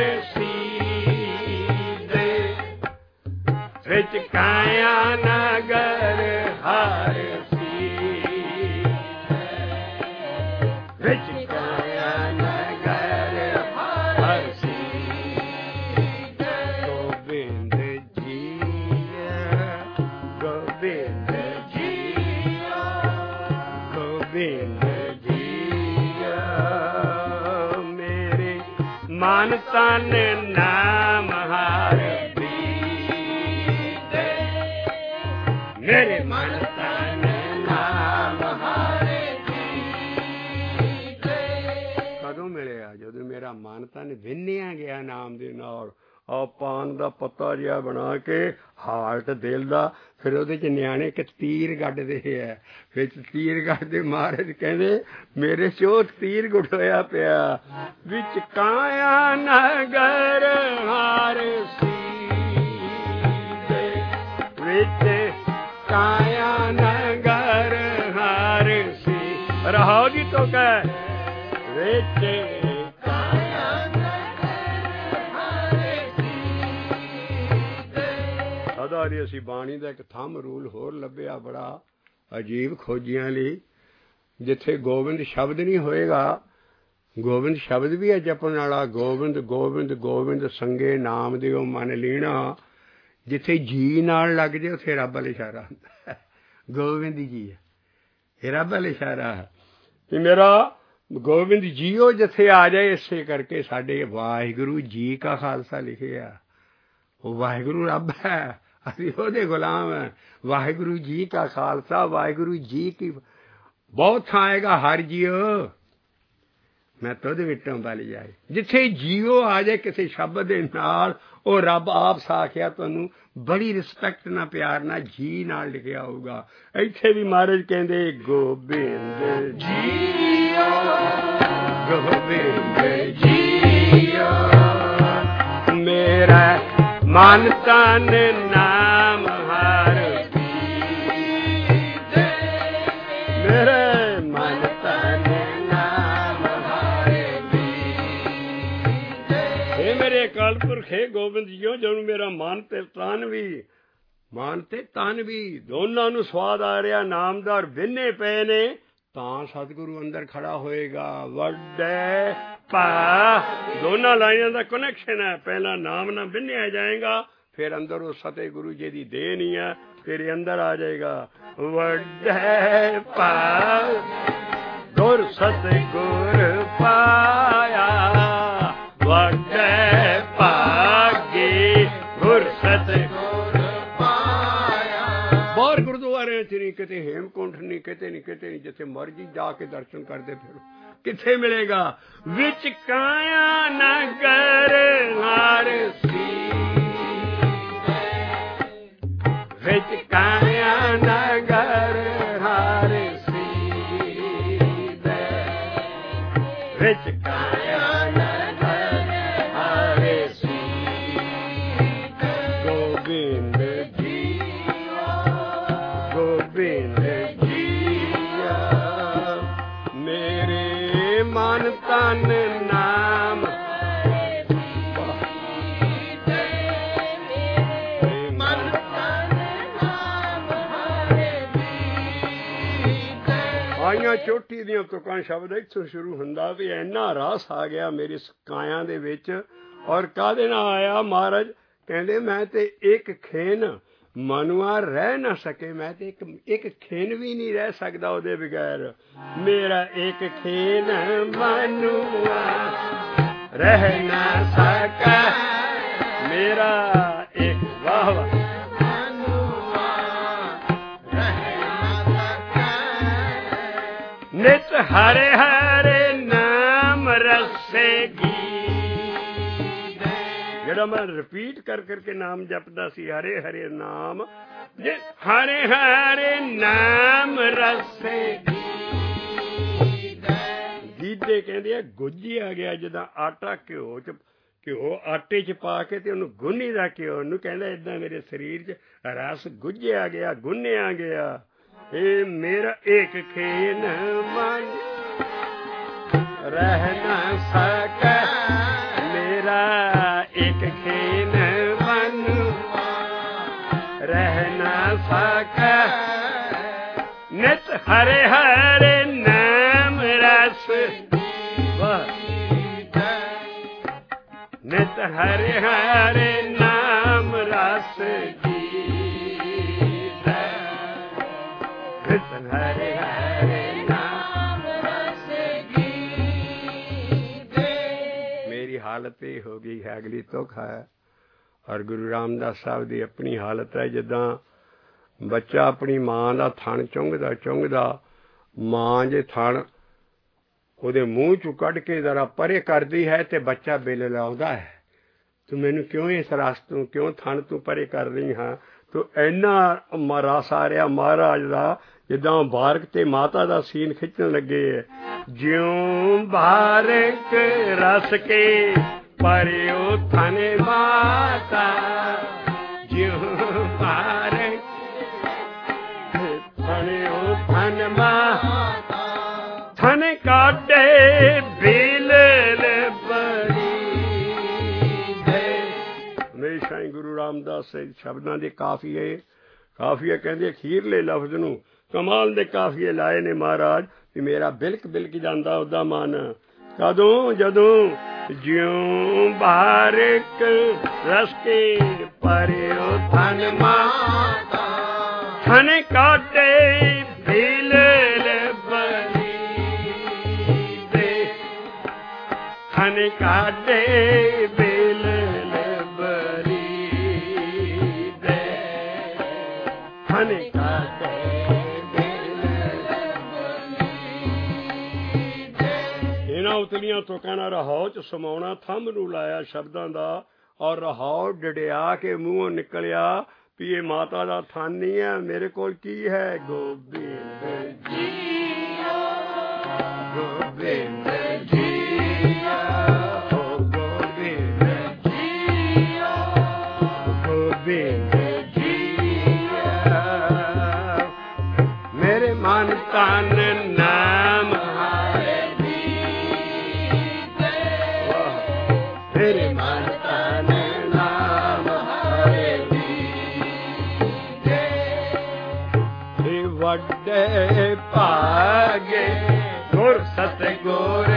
ਸੀਧੇ, ਵਿੱਚ ਕਾਇਆ ਨਗਰ ਹਰ ਸੀਧੇ, ਵਿੱਚ ਕਾਇਆ ਨਗਰ ਹਰ ਸੀਧੇ। ਗੋਬਿੰਦ ਜੀਆ, ਗੋਬਿੰਦ ਜੀਆ, ਗੋਬਿੰਦ ਜੀਆ। ਮੇਰੇ ਮਨ ਤਨ ਨਾਮ ਹਰ ਪ੍ਰੀਤੇ, ਮੇਰੇ ਮਨ ਤਨ ਨਾਮ ਹਰ ਪ੍ਰੀਤੇ। ਕਦੋਂ ਮਿਲਿਆ? ਜਦੋਂ ਮੇਰਾ ਮਨ ਤਨ ਵਿੰਨਿਆ ਗਿਆ ਨਾਮ ਦੇ ਨਾਲ। ਆ ਪਾਨ ਦਾ ਪੱਤਾ ਜਿਹਾ ਬਣਾ ਕੇ ਹਾਲਟ ਦਿਲ ਦਾ, ਫਿਰ ਉਹਦੇ ਚ ਨਿਆਣੇ ਇੱਕ ਤੀਰ ਗੱਡਦੇ ਹੈ, ਵਿੱਚ ਤੀਰ ਗੱਡਦੇ। ਮਹਾਰਾਜ ਕਹਿੰਦੇ ਮੇਰੇ ਚੋਂ ਤੀਰ ਗੁੱਠੋਇਆ ਪਿਆ। ਵਿੱਚ ਕਾਇਆ ਨਗਰ ਹਰ ਸੀਧੇ, ਵਿੱਚ ਕਾਇਆ ਨਗਰ ਹਰ ਸੀ। ਰਹਾਉ ਜੀ ਤੋਂ ਕਹਿ ਵਿੱਚ ਕਾਇਆ ਨਗਰ ਹਰ ਸੀਧੇ। ਸਦਾ ਦੀ ਅਸੀਂ ਬਾਣੀ ਦਾ ਇੱਕ ਥੰਮ ਰੂਲ ਹੋਰ ਲੱਭਿਆ, ਬੜਾ ਅਜੀਬ ਖੋਜੀਆਂ ਲਈ। ਜਿੱਥੇ ਗੋਬਿੰਦ ਸ਼ਬਦ ਨਹੀਂ ਹੋਏਗਾ, ਗੋਬਿੰਦ ਸ਼ਬਦ ਵੀ ਹੈ ਜਪਣ ਵਾਲਾ। ਗੋਬਿੰਦ ਗੋਬਿੰਦ ਗੋਬਿੰਦ ਸੰਗੇ ਨਾਮ ਦਿਓ ਮਨ ਲੀਣਾ। ਜਿੱਥੇ ਜੀ ਨਾਲ ਲੱਗ ਜਾਏ ਉੱਥੇ ਰੱਬ ਵਾਲਾ ਇਸ਼ਾਰਾ ਹੁੰਦਾ। ਗੋਬਿੰਦ ਜੀ ਹੈ, ਇਹ ਰੱਬ ਵਾਲਾ ਇਸ਼ਾਰਾ ਹੈ ਵੀ ਮੇਰਾ ਗੋਬਿੰਦ ਜੀਓ ਜਿੱਥੇ ਆ ਜਾਏ। ਇਸੇ ਕਰਕੇ ਸਾਡੇ ਵਾਹਿਗੁਰੂ ਜੀ ਕਾ ਖਾਲਸਾ ਲਿਖਿਆ। ਉਹ ਵਾਹਿਗੁਰੂ ਰੱਬ ਹੈ, ਅਸੀਂ ਉਹਦੇ ਗੁਲਾਮ ਹੈ। ਵਾਹਿਗੁਰੂ ਜੀ ਕਾ ਖਾਲਸਾ, ਵਾਹਿਗੁਰੂ ਜੀ ਕੀ। ਬਹੁਤ ਥਾਂ ਆਏਗਾ ਹਰ ਜੀਓ ਮੈਂ ਤੁਧ ਵਿਟੋਂ ਬਲ ਜਾਏ। ਜਿੱਥੇ ਜੀਓ ਆ ਜਾਏ ਕਿਸੇ ਸ਼ਬਦ ਦੇ ਨਾਲ, ਉਹ ਰੱਬ ਆਪ ਸਾਖਿਆ ਤੁਹਾਨੂੰ ਬੜੀ ਰਿਸਪੈਕਟ ਨਾਲ ਪਿਆਰ ਨਾਲ ਜੀ ਨਾਲ ਲਿਖਿਆ ਹੋਊਗਾ। ਇੱਥੇ ਵੀ ਮਹਾਰਾਜ ਕਹਿੰਦੇ ਗੋਬਿੰਦ ਜੀਓ, ਗੋਬਿੰਦ ਜੀਓ। ਮੇਰਾ ਮਨ ਤਨ ਨਾਮ ਹਰ ਪ੍ਰੀਤੇ, ਮੇਰੇ ਮਨ ਤਨ ਨਾਮ ਹਰ ਪ੍ਰੀਤੇ। ਇਹ ਮੇਰੇ ਅਕਾਲ ਪੁਰਖ ਆਖੇ ਗੋਬਿੰਦ ਜੀਓ ਜਦੋਂ ਮੇਰਾ ਮਨ ਤੇ ਤਨ ਵੀ ਦੋਨਾਂ ਨੂੰ ਸਵਾਦ ਆ ਰਿਹਾ, ਨਾਮਦਾਰ ਵਿੰਨੇ ਪਏ ਨੇ, ਤਾਂ ਸਤਿਗੁਰੂ ਅੰਦਰ ਖੜਾ ਹੋਏਗਾ। ਵੱਡੇ ਭਾ ਦੋਨਾਂ ਲਾਈਨਾਂ ਦਾ ਕਨੈਕਸ਼ਨ ਹੈ। ਪਹਿਲਾਂ ਨਾਮ ਨਾਲ ਵਿੰਨਿਆ ਜਾਏਗਾ, ਫਿਰ ਅੰਦਰ ਉਹ ਸਤਿਗੁਰੂ ਜੀ ਦੀ ਦੇਹ ਨਹੀਂ ਹੈ, ਤੇਰੇ ਅੰਦਰ ਆ ਜਾਏਗਾ। ਵੱਡੇ ਭਾ ਗੁਰ ਸਤਿਗੁਰ ਪਾਇਆ, ਵੱਡੇ ਭਾਗੇ ਗੁਰ ਸਤਿਗੁਰ ਪਾਇਆ। ਬਾਹਰ ਗੁਰਦੁਆਰਿਆਂ ਚ ਨਹੀਂ, ਕਿਤੇ ਹੇਮਕੁੰਟ ਨਹੀਂ, ਕਿਤੇ ਨਹੀਂ, ਜਿੱਥੇ ਮਰਜੀ ਜਾ ਕੇ ਦਰਸ਼ਨ ਕਰਦੇ ਫਿਰੋ, ਕਿੱਥੇ ਮਿਲੇਗਾ? ਵਿੱਚ ਕਾਇਆ ਨਗਰ ਹਰ ਸੀ, ਵਿੱਚ ਕਾਇਆ ਨਗਰ ਹਰ ਸੀ, ਵਿੱਚ ਕਾਇਆ ਨਗਰ ਹਰ ਸੀ। ਗੋਬਿੰਦ ਜੀਆ, ਗੋਬਿੰਦ ਜੀਆ, ਮੇਰੇ ਮਨ ਤਨ ਨਾਮ ਆਈਆਂ ਚੋਟੀ ਦੀਆਂ ਤੁਕਾਂ ਸ਼ਬਦ ਇੱਥੋਂ ਸ਼ੁਰੂ ਹੁੰਦਾ ਵੀ ਇੰਨਾ ਰਸ ਆ ਗਿਆ ਮੇਰੀ ਕਾਇਆ ਦੇ ਵਿੱਚ। ਔਰ ਕਾਹਦੇ ਨਾਲ ਆਇਆ? ਮਹਾਰਾਜ ਕਹਿੰਦੇ ਮੈਂ ਤੇ ਇੱਕ ਖੇਨ ਮਨੁਆ ਰਹਿ ਨਾ ਸਕੇ, ਮੈਂ ਤੇ ਇੱਕ ਖੇਨ ਵੀ ਨਹੀਂ ਰਹਿ ਸਕਦਾ ਉਹਦੇ ਬਗੈਰ। ਮੇਰਾ ਇੱਕ ਖੇਨ ਮਨੁਆ ਰਹਿ ਨਾ ਸਕਾ, ਮੇਰਾ ਇੱਕ ਵਾਹ ਵਾਹ ਨਿਤ ਹਰੇ ਹਰੇ ਨਾਮ ਰਸੇਗੀ। ਜਿਹੜਾ ਮੈਂ ਰਿਪੀਟ ਕਰ ਕਰਕੇ ਨਾਮ ਜਪਦਾ ਸੀ, ਹਰੇ ਹਰੇ ਨਾਮ, ਜੇ ਹਰੇ ਹਰੇ ਨਾਮ ਰਸੇਗੀ। ਗੀਤੇ ਕਹਿੰਦੇ ਆ ਗੁੱਝਿਆ ਗਿਆ, ਜਿੱਦਾਂ ਆਟਾ ਘਿਓ ਆਟੇ 'ਚ ਪਾ ਕੇ ਤੇ ਉਹਨੂੰ ਗੁੰਨੀ ਦਾ ਘਿਓ, ਉਹਨੂੰ ਕਹਿੰਦਾ ਏਦਾਂ ਮੇਰੇ ਸਰੀਰ 'ਚ ਰਸ ਗੁੱਝਿਆ ਗਿਆ, ਗੁੰਨਿਆ ਗਿਆ। ਇਹ ਮੇਰਾ ਇੱਕ ਖੇਨ ਮਨ ਰਹਿ ਨਾ ਸਕਾ, ਮੇਰਾ ਇੱਕ ਖੇਨ ਮਨ ਰਹਿ ਨਾ ਸਕਾ। ਨਿਤ ਹਰੇ ਹਰੇ ਨਾਮ ਰਸ, ਨਿਤ ਹਰੇ ਹਰੇ ਨਾਮ ਰਸ ਹਰੇ ਹਰੇ ਨਾਮ ਰਸ ਗੀਤੇ। ਮੇਰੀ ਹਾਲਤ ਇਹ ਹੋ ਗਈ ਹੈ, ਅਗਲੀ ਤੁਕ ਹੈ। ਔਰ ਗੁਰੂ ਰਾਮਦਾਸ ਸਾਹਿਬ ਦੀ ਆਪਣੀ ਹਾਲਤ ਹੈ, ਜਿੱਦਾਂ ਬੱਚਾ ਆਪਣੀ ਮਾਂ ਦਾ ਥਣ ਚੁੰਘਦਾ, ਮਾਂ ਜੇ ਥਣ ਉਹਦੇ ਮੂੰਹ ਚੋਂ ਕੱਢ ਕੇ ਜ਼ਰਾ ਪਰੇ ਕਰਦੀ ਹੈ ਤੇ ਬੱਚਾ ਬਿੱਲ ਲਾਉਂਦਾ ਹੈ, ਤੂੰ ਮੈਨੂੰ ਕਿਉਂ ਇਸ ਰਸ ਤੋਂ, ਕਿਉਂ ਥਣ ਤੂੰ ਪਰੇ ਕਰ ਰਹੀ ਹਾਂ? ਤੂੰ ਇੰਨਾ ਰਸ ਆ ਰਿਹਾ ਮਹਾਰਾਜ ਦਾ, ਜਿੱਦਾਂ ਬਾਰਕ ਤੇ ਮਾਤਾ ਦਾ ਸੀਨ ਖਿੱਚਣ ਲੱਗੇ। ਜਿਉਂ ਬਾਰਕ ਰਸ ਕੇ ਪਰਿਓ ਥਨ ਮਾਤਾ, ਜਿਉਂ ਬਾਰਕ ਪਰਿਓ ਥਨ ਮਾਤਾ, ਥਨ ਕਾਟੇ ਬਿਲ ਬੜੀ ਦੇ। ਹਮੇਸ਼ਾ ਹੀ ਗੁਰੂ ਰਾਮਦਾਸ ਸ਼ਬਦਾਂ ਦੇ ਕਾਫੀਏ ਕਹਿੰਦੇ ਅਖੀਰਲੇ ਲਫ਼ਜ਼ ਨੂੰ ਕਮਾਲ ਦੇ ਕਾਫੀਏ ਲਾਏ ਨੇ ਮਹਾਰਾਜ, ਵੀ ਮੇਰਾ ਬਿਲਕ ਜਾਂਦਾ ਉਹਦਾ ਮਨ। ਕਦੋਂ? ਜਦੋਂ ਜਿਉਂ ਬਾਰਕ ਰਸ ਕੇ ਪਰਿਓ ਥਨ ਮਾਤਾ, ਥਨ ਕਾਟੇ ਬਿਲ ਬਲੀ ਦੇ, ਥਨ ਕਾਟੇ ਬਿਲ ਬਲੀ ਦੇ, ਥਨ ਕਾਟੇ। ਉਤਲੀਆਂ ਤੁਕਾਂ ਨਾਲ ਰਹਾਉ ਚ ਸਮਾਉਣਾ, ਥੰਮ ਨੂੰ ਲਾਇਆ ਸ਼ਬਦਾਂ ਦਾ, ਔਰ ਰਹਾਉ ਡਿੜਿਆ ਕੇ ਮੂੰਹੋਂ ਨਿਕਲਿਆ ਵੀ ਇਹ ਮਾਤਾ ਦਾ ਥਨ ਨਹੀਂ ਹੈ, ਮੇਰੇ ਕੋਲ ਕੀ ਹੈ? ਗੋਬਿੰਦ ਜੀਓ, ਗੋਬਿੰਦ ਜੀਓ, ਗੋਬਿੰਦ ਜੀਓ, ਗੋਬਿੰਦ ਜੀਓ, ਮੇਰੇ ਮਨ ਤਨ ਨਾਮ ਮੇਰੇ ਮਨ ਤਨ ਭਾਗੇ ਗੁਰ ਸਤਿਗੁਰ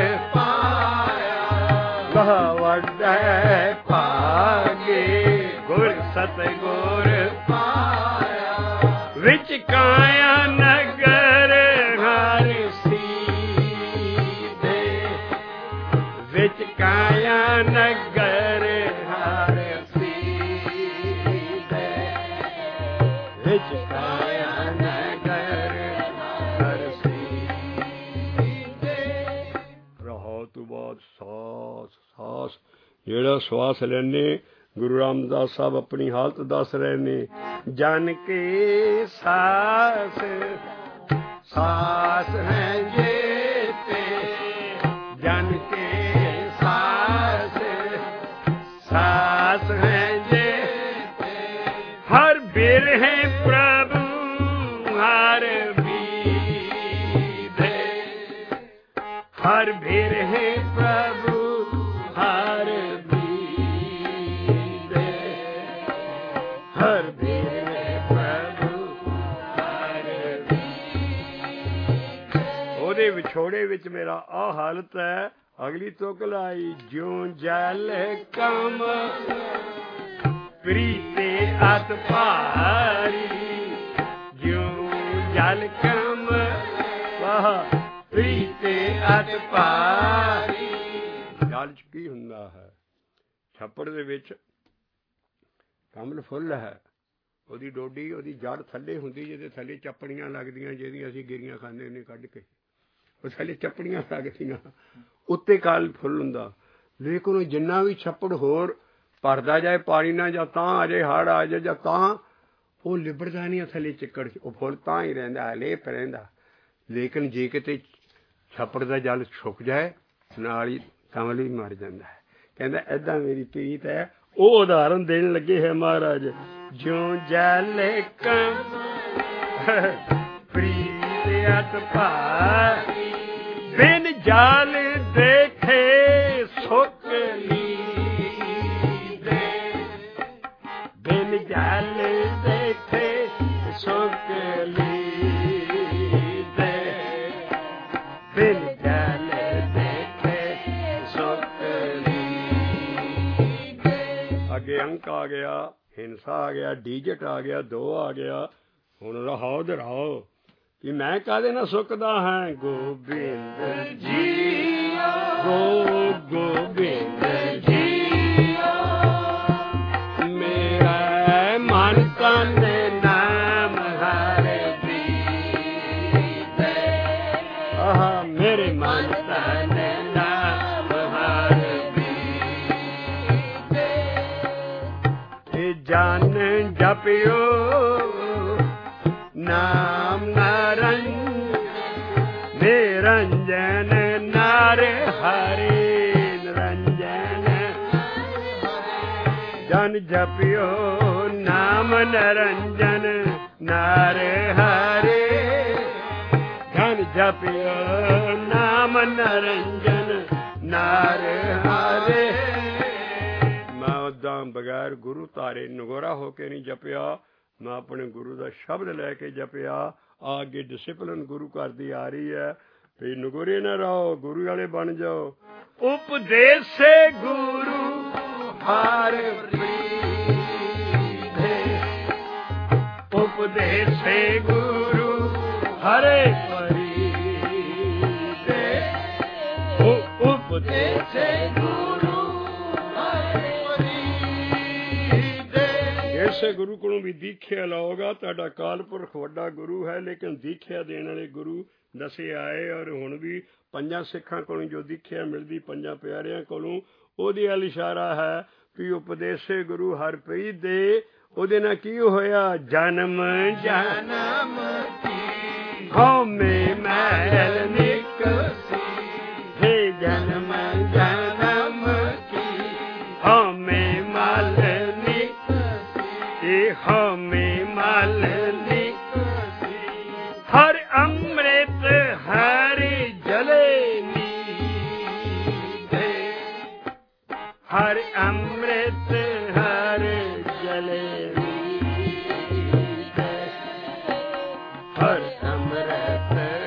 ਪਾਇਆ ਵੱਡਾ ਭਾਗੇ ਗੁਰ ਸਤਿਗੁਰ ਪਾਇਆ ਵਿੱਚ ਕਾਇਆ ਨਗਰ ਹਰ ਸੀਧੇ ਵਿੱਚ ਕਾਇਆ ਨਗਰ ਹਰ ਸੀਧੇ ਵਿੱਚ ਕਾਇਆ ਨਗਰ ਹਰ ਸੀਧੇ। ਰਹੋ ਤੋਂ ਬਾਅਦ ਸਾਸ ਜਿਹੜਾ ਸਵਾਸ ਲੈਣੇ ਗੁਰੂ ਰਾਮਦਾਸ ਸਾਹਿਬ ਆਪਣੀ ਹਾਲਤ ਦੱਸ ਰਹੇ ਨੇ। ਜਨ ਕੇ ਸਾਸ ਸਾਸ ਹੈ ਜੀਤੇ ਜਨ ਕੇ ਸਾਸ ਸਾਸ ਹੈ ਜੀਤੇ ਹਰ ਬਿਰਹਿ ਪ੍ਰਭੂ ਹਰ ਬੀਧੇ ਹਰ ਬਿਰਹਿ ਪ੍ਰਭੂ ਹਰ ਬੀਧੇ ਹਰ ਬਿਰਹਿ ਪ੍ਰਭੂ ਹਰ ਬੀਧੇ। ਉਹਦੇ ਵਿਛੋੜੇ ਵਿੱਚ ਮੇਰਾ ਆ ਹਾਲਤ ਹੈ। ਅਗਲੀ ਤੁਕ ਲਾਈ ਜਿਉਂ ਜਲ ਕਮ ਪ੍ਰੀਤੇ ਅਤ ਭਾਰੀ ਜਿਉਂ ਜਲ ਕਮ ਵਾਹ ਪ੍ਰੀਤੇ ਅਤ ਭਾਰੀ। ਜਲ ਚ ਕੀ ਹੁੰਦਾ ਹੈ? ਛੱਪੜ ਦੇ ਵਿੱਚ ਕਮਲ ਫੁੱਲ ਹੈ, ਉਹਦੀ ਡੋਡੀ ਉਹਦੀ ਜੜ ਥੱਲੇ ਹੁੰਦੀ, ਜਿਹਦੇ ਥੱਲੇ ਚੱਪੜੀਆਂ ਲੱਗਦੀਆਂ, ਜਿਹਦੀਆਂ ਅਸੀਂ ਗਿਰੀਆਂ ਖਾਂਦੇ ਨੇ ਕੱਢ ਕੇ, ਉਹ ਥੱਲੇ ਚੱਪੜੀਆਂ ਲੱਗਦੀਆਂ, ਉੱਤੇ ਕਮਲ ਫੁੱਲ ਹੁੰਦਾ। ਲੇਕਿਨ ਜਿੰਨਾ ਵੀ ਛੱਪੜ ਹੋਰ ਭਰਦਾ ਜਾਏ ਪਾਣੀ ਨਾਲ, ਜਾਂ ਤਾਂ ਆ ਜਾਏ ਹੜ੍ਹ ਆ ਜਾਏ ਜਾਂ ਤਾਂ, ਉਹ ਲਿਬੜਦਾ ਨਹੀਂ ਥੱਲੇ ਚਿੱਕੜ, ਉਹ ਫੁੱਲ ਤਾਂ ਹੀ ਰਹਿੰਦਾ, ਲੇਪ ਰਹਿੰਦਾ। ਲੇਕਿਨ ਜੇ ਕਿਤੇ ਛੱਪੜ ਦਾ ਜਲ ਸੁੱਕ ਜਾਏ ਨਾਲ ਹੀ ਕਮਲ ਵੀ ਮਰ ਜਾਂਦਾ ਹੈ। ਕਹਿੰਦਾ ਏਦਾਂ ਮੇਰੀ ਪ੍ਰੀਤ ਹੈ। ਉਹ ਉਦਾਹਰਨ ਦੇਣ ਲੱਗੇ ਹੈ ਮਹਾਰਾਜ। ਜਿਉਂ ਜਲ ਕਮ ਪ੍ਰੀਤ ਅਤ ਭਾਰੀ ਬਿਨ ਜਲ ਦੇਖੇ ਸੁੱਕ ਲੀਧੇ ਬਿਨ ਜਲ ਦੇਖੇ ਸੁੱਕ ਲੀਧੇ ਬਿਨ ਜਲ ਦੇਖੇ ਸੁੱਕ ਲੀਧੇ। ਅੱਗੇ ਅੰਕ ਆ ਗਿਆ, ਹਿੰਸਾ ਆ ਗਿਆ, ਡੀਜਟ ਆ ਗਿਆ, 2 ਆ ਗਿਆ। ਹੁਣ ਰਹਾਓ ਦਰਾਓ ਕਿ ਮੈਂ ਕਾਹਦੇ ਨਾਲ ਸੁੱਕਦਾ ਹਾਂ। ਗੋਬਿੰਦ ਜੀ ਗੋਬਿੰਦ ਜੀ ਮੇਰਾ ਮਨ ਤਨ ਨਾਮ ਹਰ ਬੀਤੇ ਆਹ ਮੇਰੇ ਮਨ ਤਨ ਨਾਮ ਹਰ ਬੀਤੇ। ਇਹ ਜਨ ਜਪਿਓ ਨਾਮ ਨਿਰੰਜਨ ਨਰ ਹਰਿ ਨਿਰੰਜਨ ਜਨ ਜਪਿਓ ਨਾਮ ਨਿਰੰਜਨ ਨਰ ਹਰਿ ਜਨ ਜਪਿਓ ਨਾਮ ਨਿਰੰਜਨ ਨਰ ਹਰਿ। ਮੈਂ ਉਦਾਂ ਬਗੈਰ ਗੁਰੂ ਧਾਰੇ ਨਗੋਰਾ ਹੋ ਕੇ ਨਹੀਂ ਜਪਿਆ, ਮੈਂ ਆਪਣੇ ਗੁਰੂ ਦਾ ਸ਼ਬਦ ਲੈ ਕੇ ਜਪਿਆ। ਅੱਗੇ ਡਿਸਿਪਲਿਨ ਗੁਰੂ ਘਰ ਦੀ ਆ ਰਹੀ ਹੈ ਵੀ ਨਗੋਰੇ ਨਾ ਰਹੋ, ਗੁਰੂ ਵਾਲੇ ਬਣ ਜਾਓ। ਉਪਦੇਸੇ ਗੁਰੂ ਹਰ ਪ੍ਰੀਧੇ ਉਪਦੇਸੇ ਗੁਰੂ ਹਰੇ ਪ੍ਰੀਧੇ ਉਪਦੇਸੇ ਗੁਰੂ ਹਰੇ ਪ੍ਰੀਧੇ। ਇਸੇ ਗੁਰੂ ਕੋਲੋਂ ਵੀ ਦੀਖਿਆ ਲਓਗਾ। ਤੁਹਾਡਾ ਕਾਲ ਪੁਰਖ ਵੱਡਾ ਗੁਰੂ ਹੈ, ਲੇਕਿਨ ਦੀਖਿਆ ਦੇਣ ਵਾਲੇ ਗੁਰੂ ਦੱਸੇ ਆਏ। ਔਰ ਹੁਣ ਵੀ 5 ਸਿੱਖਾਂ ਕੋਲੋਂ ਜੋ ਦੀਖਿਆ ਮਿਲਦੀ, 5 ਪਿਆਰਿਆਂ ਕੋਲੋਂ, ਉਹਦੇ ਵੱਲ ਇਸ਼ਾਰਾ ਹੈ ਵੀ ਉਪਦੇਸੇ ਗੁਰੂ ਹਰ ਪ੍ਰੀਤ ਦੇ। ਉਹਦੇ ਨਾਲ ਕੀ ਹੋਇਆ? ਜਨਮ ਜਨਮ ਕੀ ਹਉਮੈ ਮੈਲ ਨਿਕਸੀ ਹੈ ਜਨਮ ਜਨਮ ਕੀ ਹਉਮੈ ਮਲ ਨਿਕਸੀ ਹਉਮੈ ਮਲ ਨਿਕਸੀ ਹਰ ਅੰਮ੍ਰਿਤ ਹਰਿ ਜਲੇ ਨੀਧੇ ਹਰ ਅੰਮ੍ਰਿਤ ਹਰਿ ਜਲੇ ਨੀਧੇ ਹਰ ਅੰਮ੍ਰਿਤ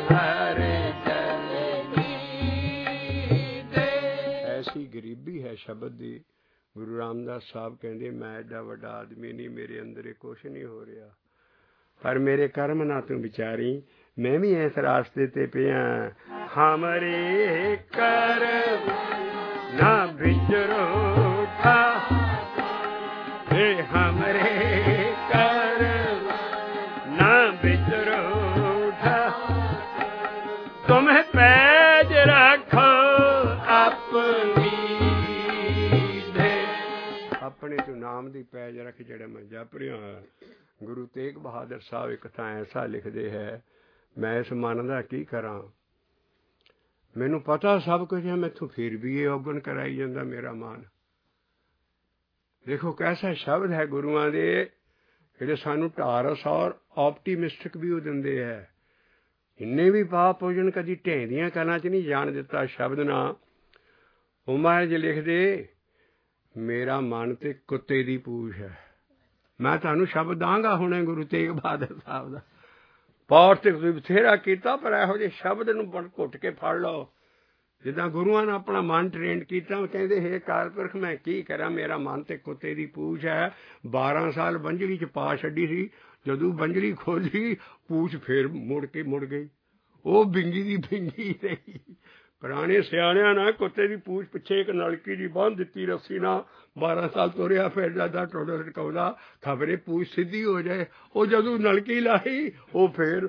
शब्द दी। गुरु रामदास साहब कहते मैं एडा वड्डा आदमी नहीं, मेरे अंदर कुछ नहीं हो रहा, पर मेरे कर्म ना तू विचारी, मैं भी इस रास्ते ते पिया। हमरे कर्म ना विचरूठा, हमरे कर्म ना विचरूठा, तुम्हें पैज रखो अपनी दे। अपने तू नाम दी पैज रख जेड़ा मैं जप रहा। गुरु तेग बहादुर साहब एक थां ऐसा लिखते है, मैं इस मन का की करा, मैनू पता सब कुछ है, मैथों फिर भी ये औगण कराई जाता मेरा मन। देखो कैसा शब्द है गुरुआं दे, ਜਿਹੜੇ ਸਾਨੂੰ ਢਾਰਸ ਔਰ ਆਪਟੀਮਿਸਟਿਕ ਵੀ ਦਿੰਦੇ ਹੈ। ਇੰਨੇ ਵੀ ਪਾਪ ਭੋਜਨ ਕਦੀ ਢੇਂਦੀਆਂ ਕੰਨਾਂ 'ਚ ਨਹੀਂ ਜਾਣ ਦਿੱਤਾ ਸ਼ਬਦ ਨਾ। ਉਹ ਮਹਾਰਾਜ ਲਿਖਦੇ, ਮੇਰਾ ਮਨ ਤੇ ਕੁੱਤੇ ਦੀ ਪੂਛ ਹੈ। ਮੈਂ ਤੁਹਾਨੂੰ ਸ਼ਬਦ ਦਾਂਗਾ ਹੁਣੇ ਗੁਰੂ ਤੇਗ ਬਹਾਦਰ ਸਾਹਿਬ ਦਾ, ਪਾਠ ਤੇ ਤੁਸੀਂ ਬਥੇਰਾ ਕੀਤਾ, ਪਰ ਇਹੋ ਜਿਹੇ ਸ਼ਬਦ ਨੂੰ ਘੁੱਟ ਕੇ ਫੜ ਲਓ। ਜਿੱਦਾਂ ਗੁਰੂਆਂ ਨੇ ਆਪਣਾ ਮਨ ਟ੍ਰੇਨਡ ਕੀਤਾ, ਉਹ ਕਹਿੰਦੇ ਹੇ ਅਕਾਲ ਪੁਰਖ ਮੈਂ ਕੀ ਕਰਾਂ, ਮੇਰਾ ਮਨ ਤੇ ਕੁੱਤੇ ਦੀ ਪੂਛ ਹੈ। 12 ਸਾਲ ਬੰਜਲੀ 'ਚ ਪਾ ਛੱਡੀ ਸੀ, ਜਦੋਂ ਬੰਜਲੀ ਖੋਲੀ ਪੂਛ ਫੇਰ ਮੁੜ ਗਈ, ਉਹ ਬਿੰਗੀ ਦੀ ਬਿੰਗੀ ਰਹੀ। ਪੁਰਾਣੇ ਸਿਆਣਿਆਂ ਨੇ ਕੁੱਤੇ ਦੀ ਪੂਛ ਪਿੱਛੇ ਇੱਕ ਨਲਕੀ ਦੀ ਬੰਨ੍ਹ ਦਿੱਤੀ ਰੱਸੀ ਨਾਲ, 12 ਸਾਲ ਤੁਰਿਆ ਫਿਰਦਾ ਦਾ ਟੋਡਾ ਟਕਾਉਂਦਾ, ਖਬਰੇ ਪੂਛ ਸਿੱਧੀ ਹੋ ਜਾਏ। ਉਹ ਜਦੋਂ ਨਲਕੀ ਲਾਈ ਉਹ ਫੇਰ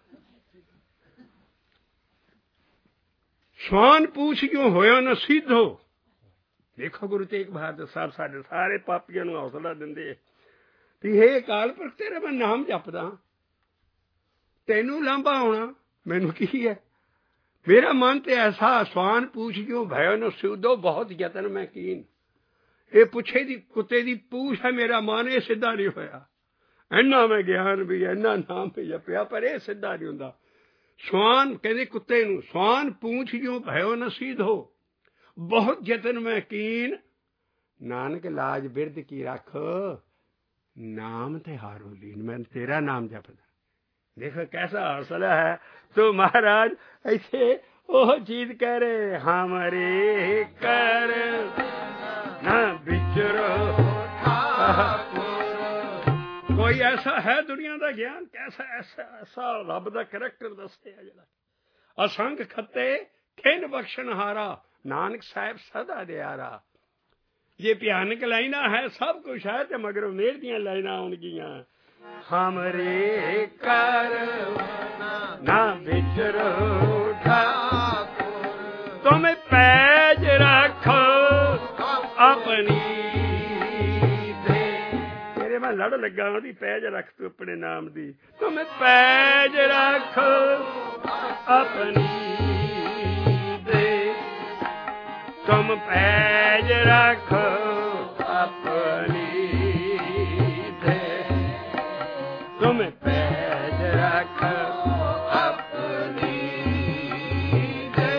ਸਵਾਨ ਪੂਛ ਕਿਉਂ ਹੋਇਆ ਨਾ ਸਿੱਧੋ। ਦੇਖੋ ਗੁਰੂ ਤੇਗ ਬਹਾਦਰ ਸਾਹਿਬ ਸਾਡੇ ਸਾਰੇ ਪਾਪੀਆਂ ਨੂੰ ਹੌਸਲਾ ਦਿੰਦੇ ਵੀ ਹੇ ਅਕਾਲ ਪੁਰਖ ਤੇਰਾ ਮੈਂ ਨਾਮ ਜਪਦਾ, ਤੈਨੂੰ ਲਾਂਭਾ ਆਉਣਾ ਮੈਨੂੰ ਕੀ ਹੈ। ਮੇਰਾ ਮਨ ਤੇ ਐਸਾ ਸਵਾਨ ਪੂਛ ਕਿਉਂ ਭਇਓ ਨ ਸਿੱਧੋ, ਬਹੁਤ ਯਤਨ ਮੈਂ ਕੀਨ। ਇਹ ਪੁੱਛੇ ਦੀ ਕੁੱਤੇ ਦੀ ਪੂਛ ਹੈ ਮੇਰਾ ਮਨ, ਇਹ ਸਿੱਧਾ ਨਹੀਂ ਹੋਇਆ। ਇੰਨਾ ਮੈਂ ਗਿਆਨ ਵੀ ਇੰਨਾ ਨਾਮ ਵੀ ਜਪਿਆ, ਪਰ ਇਹ ਸਿੱਧਾ ਨਹੀਂ ਹੁੰਦਾ। ਸਵਾਨ ਕਹਿੰਦੇ ਕੁੱਤੇ ਨੂੰ, ਸਵਾਨ ਪੂਛ ਜਿਉ ਭਇਓ ਨ ਸੀਧੋ, ਬਹੁਤ ਯਤਨ ਮੈਂ ਕੀਨ, ਨਾਨਕ ਲਾਜ ਬਿਰਧ ਕੀ ਰੱਖ, ਨਾਮ ਤੇ ਹਾਰੋ ਲੀਨ। ਮੈਂ ਤੇਰਾ ਨਾਮ ਜਪਦਾ। देखो कैसा हौसला है। तो महाराज ऐसे वो चीज कह रहे, हमारे कर न बिचरो। कोई ऐसा है दुनिया का ज्ञान, कैसा ऐसा ऐसा रब का करैक्टर दसते जरा। असंख खत्ते खिन बख्शण हारा, नानक साहिब सदा दयारा। ये भयानक लाइना है, सब कुछ है, तो मगर मेर दियां लाइना आउणगियां। हमरे कर ना बिचरो ठाकुर, तुम पैज रखो अपनी दे। तेरे मैं लड़ लगा ओदी, पैज रख तू अपने नाम दी। तुम पैज रखो अपनी दे, तुम पैज रखो अपनी, तुम पैज रखो अपनी दे।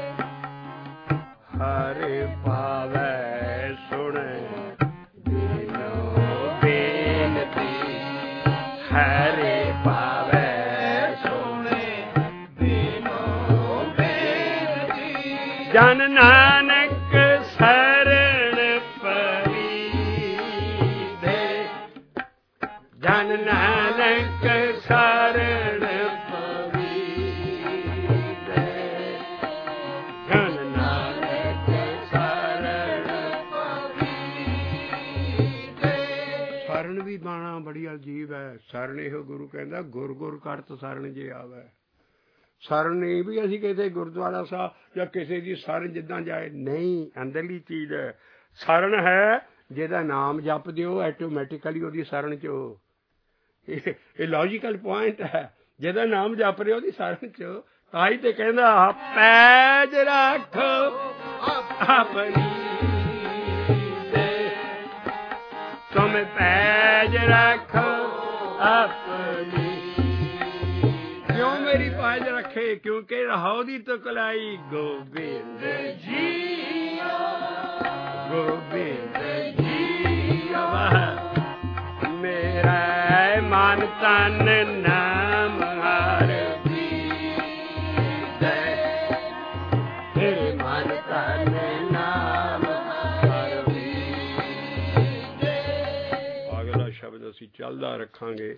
हर पावै सुने दीनो बेनती, हर पावै सुने दीनो बेनती। जन नानक शरण परी दे, जन नानक शरण परी दे, जन नानक शरण परी दे। शरण भी बाणा बड़ी अजीब है। शरण ਇਹੋ ਗੁਰੂ ਕਹਿੰਦਾ, ਗੁਰ ਗੁਰ ਕਰਤ शरण ਜੇ ਆਵੇ। शरण नहीं भी ਅਸੀਂ ਕਿਸੇ ਗੁਰਦੁਆਰਾ ਸਾਹਿਬ ਜਾਂ ਕਿਸੇ ਦੀ शरण ਜਿੱਦਾਂ ਜਾਏ, ਨਹੀਂ, ਅੰਦਰਲੀ ਚੀਜ਼ ਹੈ। शरण ਹੈ ਜਿਹਦਾ ਨਾਮ ਜਪ ਦਿਓ, ਆਟੋਮੈਟਿਕਲੀ ਉਹਦੀ शरण ਚ ਹੋ। ਇਹ ਲੌਜੀਕਲ ਪੁਆਇੰਟ ਹੈ। ਜਿਹਦਾ ਨਾਮ ਜਪ ਰਹੇ ਉਹਦੀ शरण ਚ। ਤਾਈ ਤੇ ਕਹਿੰਦਾ ਪੈਜ ਰੱਖ ਆਪਣੀ ਦੇ, ਤੁਮ ਪੈਜ ਰੱਖ ਆਪਣੀ। क्यों मेरी पाज रखे, क्योंकि रहो दी तो कलाई। गोविंद जी गोविंद जी मेरा मन तन नाम हर दे, मेरे मन तन नाम ਚੱਲਦਾ ਰੱਖਾਂਗੇ।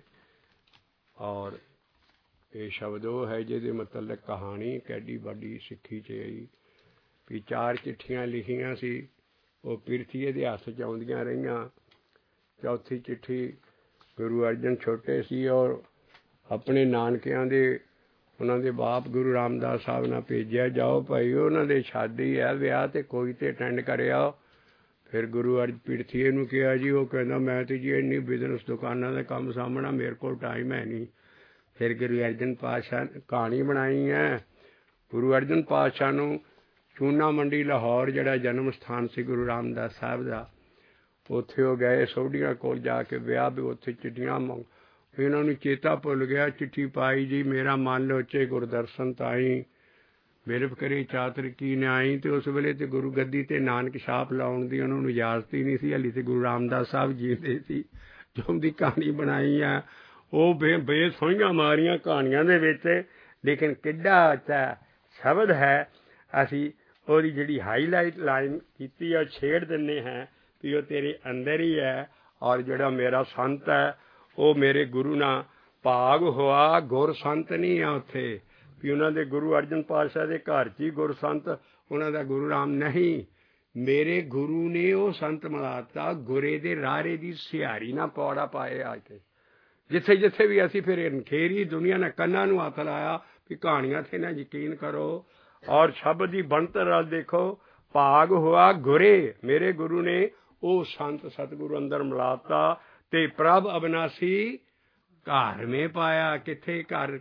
ਔਰ ਇਹ ਸ਼ਬਦ ਉਹ ਹੈ ਜਿਹਦੇ ਮਤਲਬ ਕਹਾਣੀ ਕੈਡੀ ਵੱਡੀ ਸਿੱਖੀ 'ਚ ਆਈ ਵੀ 4 ਚਿੱਠੀਆਂ ਲਿਖੀਆਂ ਸੀ, ਉਹ ਪਿਰਥੀਏ ਦੇ ਹੱਥ 'ਚ ਆਉਂਦੀਆਂ ਰਹੀਆਂ। ਚੌਥੀ ਚਿੱਠੀ ਗੁਰੂ ਅਰਜਨ ਛੋਟੇ ਸੀ ਔਰ ਆਪਣੇ ਨਾਨਕਿਆਂ ਦੇ ਉਹਨਾਂ ਦੇ ਬਾਪ ਗੁਰੂ ਰਾਮਦਾਸ ਸਾਹਿਬ ਨਾਲ ਭੇਜਿਆ, ਜਾਓ ਭਾਈ ਉਹਨਾਂ ਦੇ ਸ਼ਾਦੀ ਹੈ ਵਿਆਹ ਤੇ ਕੋਈ ਤੇ ਅਟੈਂਡ ਕਰਿਆ। ਫਿਰ ਗੁਰੂ ਅਰਜਨ ਪਿਰਥੀਏ ਨੂੰ ਕਿਹਾ ਜੀ, ਉਹ ਕਹਿੰਦਾ ਮੈਂ ਤਾਂ ਜੀ ਇੰਨੀ ਬਿਜ਼ਨਸ ਦੁਕਾਨਾਂ ਦਾ ਕੰਮ ਸਾਂਭਣਾ, ਮੇਰੇ ਕੋਲ ਟਾਈਮ ਹੈ ਨਹੀਂ। ਫਿਰ ਗੁਰੂ ਅਰਜਨ ਪਾਤਸ਼ਾਹ ਕਹਾਣੀ ਬਣਾਈ ਹੈ। ਗੁਰੂ ਅਰਜਨ ਪਾਤਸ਼ਾਹ ਨੂੰ ਚੂਨਾ ਮੰਡੀ ਲਾਹੌਰ ਜਿਹੜਾ ਜਨਮ ਸਥਾਨ ਸੀ ਗੁਰੂ ਰਾਮਦਾਸ ਸਾਹਿਬ ਦਾ, ਉੱਥੇ ਉਹ ਗਏ ਸੋਢੀਆਂ ਕੋਲ ਜਾ ਕੇ ਵਿਆਹ ਵੀ ਉੱਥੇ ਚਿੱਠੀਆਂ ਇਹਨਾਂ ਨੂੰ ਚੇਤਾ ਭੁੱਲ ਗਿਆ। ਚਿੱਠੀ ਪਾਈ ਜੀ, ਮੇਰਾ ਮਨ ਲੋਚੇ ਗੁਰਦਰਸ਼ਨ ਤਾਈ ਬਿਰਭ ਕਰੇ ਚਾਤਰ ਕੀ ਨਿਆਈ। ਅਤੇ ਉਸ ਵੇਲੇ ਤੇ ਗੁਰੂ ਗੱਦੀ 'ਤੇ ਨਾਨਕ ਛਾਪ ਲਾਉਣ ਦੀ ਉਹਨਾਂ ਨੂੰ ਇਜਾਜ਼ਤ ਹੀ ਨਹੀਂ ਸੀ, ਹਾਲੀ ਤੇ ਗੁਰੂ ਰਾਮਦਾਸ ਸਾਹਿਬ ਜੀਂਦੇ ਸੀ। ਜੋ ਉਹਦੀ ਕਹਾਣੀ ਬਣਾਈ ਆ ਉਹ ਬੇਸੋਹੀਆਂ ਮਾਰੀਆਂ ਕਹਾਣੀਆਂ ਦੇ ਵਿੱਚ, ਲੇਕਿਨ ਕਿੱਡਾ ਅੱਛਾ ਸ਼ਬਦ ਹੈ। ਅਸੀਂ ਉਹਦੀ ਜਿਹੜੀ ਹਾਈਲਾਈਟ ਲਾਈਨ ਕੀਤੀ ਆ ਛੇੜ ਦਿੰਦੇ ਹਾਂ ਵੀ ਉਹ ਤੇਰੇ ਅੰਦਰ ਹੀ ਹੈ। ਔਰ ਜਿਹੜਾ ਮੇਰਾ ਸੰਤ ਹੈ ਉਹ ਮੇਰੇ ਗੁਰੂ ਨਾਲ ਭਾਗ ਹੋਆ, ਗੁਰ ਸੰਤ ਨਹੀਂ ਆ ਉੱਥੇ ਵੀ ਉਹਨਾਂ ਦੇ ਗੁਰੂ ਅਰਜਨ ਪਾਤਸ਼ਾਹ ਦੇ ਘਰ 'ਚ ਹੀ ਗੁਰ ਸੰਤ, ਉਹਨਾਂ ਦਾ ਗੁਰੂ ਰਾਮ ਨਹੀਂ। ਮੇਰੇ ਗੁਰੂ ਨੇ ਉਹ ਸੰਤ ਮਿਲਾਤਾ, ਗੁਰੇ ਦੇ ਰਾਰੇ ਦੀ ਸਿਹਾਰੀ ਨਾ ਪੌੜਾ ਪਾਏ ਆ ਕੇ। ਜਿੱਥੇ ਜਿੱਥੇ ਵੀ ਅਸੀਂ ਫਿਰ ਅਨਖੇਰੀ ਦੁਨੀਆ ਨੇ ਕੰਨਾਂ ਨੂੰ ਹੱਥ ਲਾਇਆ ਵੀ ਕਹਾਣੀਆਂ 'ਤੇ ਨਾ ਯਕੀਨ ਕਰੋ। ਔਰ ਸ਼ਬਦ ਦੀ ਬਣਤਰ ਵੱਲ ਦੇਖੋ, ਭਾਗ ਹੋਆ ਗੁਰੇ, ਮੇਰੇ ਗੁਰੂ ਨੇ ਉਹ ਸੰਤ ਸਤਿਗੁਰੂ ਅੰਦਰ ਮਿਲਾਤਾ ਤੇ ਪ੍ਰਭ ਅਬਨਾਸੀ ਘਰ ਮੇ ਪਾਇਆ। ਕਿੱਥੇ? ਘਰ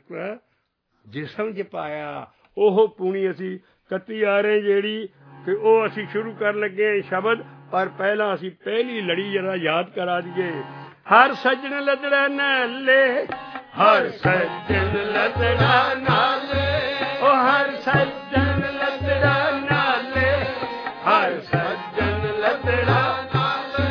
ਜਿਸਮ 'ਚ ਪਾਇਆ। ਉਹ ਪੂਣੀ ਅਸੀਂ ਕੱਤੀ ਆ ਰਹੇ ਜਿਹੜੀ ਕਿ ਉਹ ਅਸੀਂ ਸ਼ੁਰੂ ਕਰਨ ਲੱਗੇ ਸ਼ਬਦ। ਪਰ ਪਹਿਲਾਂ ਅਸੀਂ ਪਹਿਲੀ ਲੜੀ ਜਰਾ ਯਾਦ ਕਰਾ ਦਈਏ। ਹਰ ਸੱਜਣ ਲੱਦੜਾ ਨਾਲੇ, ਹਰ ਸੱਜਣ ਲੱਦੜਾ ਨਾਲੇ, ਉਹ ਹਰ ਸੱਜਣ ਲੱਦੜਾ ਨਾਲੇ, ਹਰ ਸੱਜਣ ਲੱਦੜਾ ਨਾਲੇ,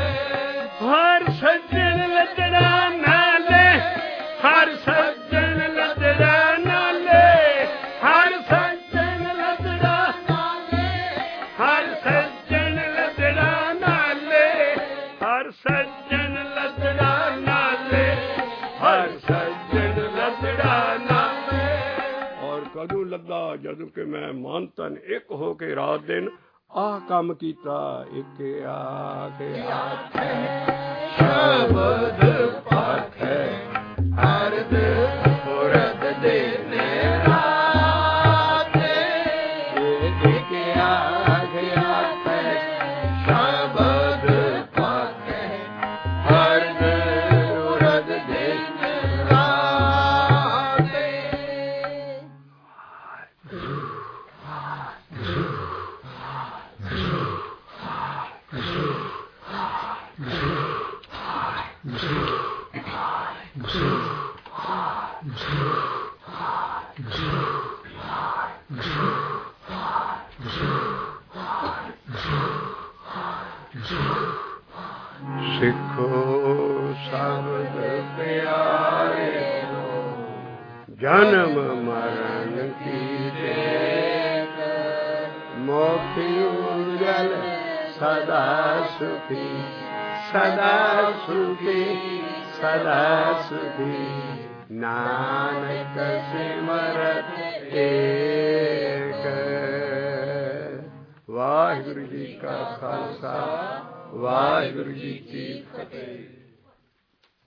ਹਰ ਸੱਜਣ ਲੱਦੜਾ ਨਾਲੇ, ਹਰ ਸੱਜਣ ਲੱਦੜਾ ਨਾਲੇ, ਹਰ ਸੱਜਣ ਲੱਦੜਾ ਨਾਲੇ, ਹਰ ਸੱਜਣ ਲੱਦੜਾ ਨਾਲੇ, ਹਰ ਸੱਜਣ ਲੱਦੜਾ ਨਾਲੇ, ਹਰ ਸੱਜਣ ਲੱਦੜਾ ਨਾਲੇ। ਔਰ ਕਦੋਂ ਲੱਗਾ? ਜਦੋਂ ਕਿ ਮੈਂ ਮਨ ਤਨ ਇੱਕ ਹੋ ਕੇ ਰਾਤ ਦਿਨ ਆਹ ਕੰਮ ਕੀਤਾ। ਇੱਕ ਆਖੇ ਸ਼ਬਦ ਪਾਖੈ ਅਰਧ ਪੁਰਤ ਦੇ ਰਾਤੇ, ਇੱਕ ਆਖੇ ਸ਼ਬਦ ਪਾਖੈ ਅਰਧ ਪੁਰਤ ਦੇ ਰਾਤੇ। ਸਿੱਖੋ ਸ਼ਬਦ ਪਿਆਰੇ, ਜਨਮ ਮਰਨ ਕੀ ਦੇਖ, ਮੋਖ ਉਜਲ ਸਦਾ ਸੁਖੀ, ਸਦਾ ਸੁਖੀ, ਸਦਾ ਸੁਖੀ। ਨਾਨਕ ਸਿਮਰਤ ਏਕ। ਵਾਹਿਗੁਰੂ ਜੀ ਕਾ ਖਾਲਸਾ, ਵਾਹਿਗੁਰੂ ਜੀ ਕੀ ਫਤਿਹ।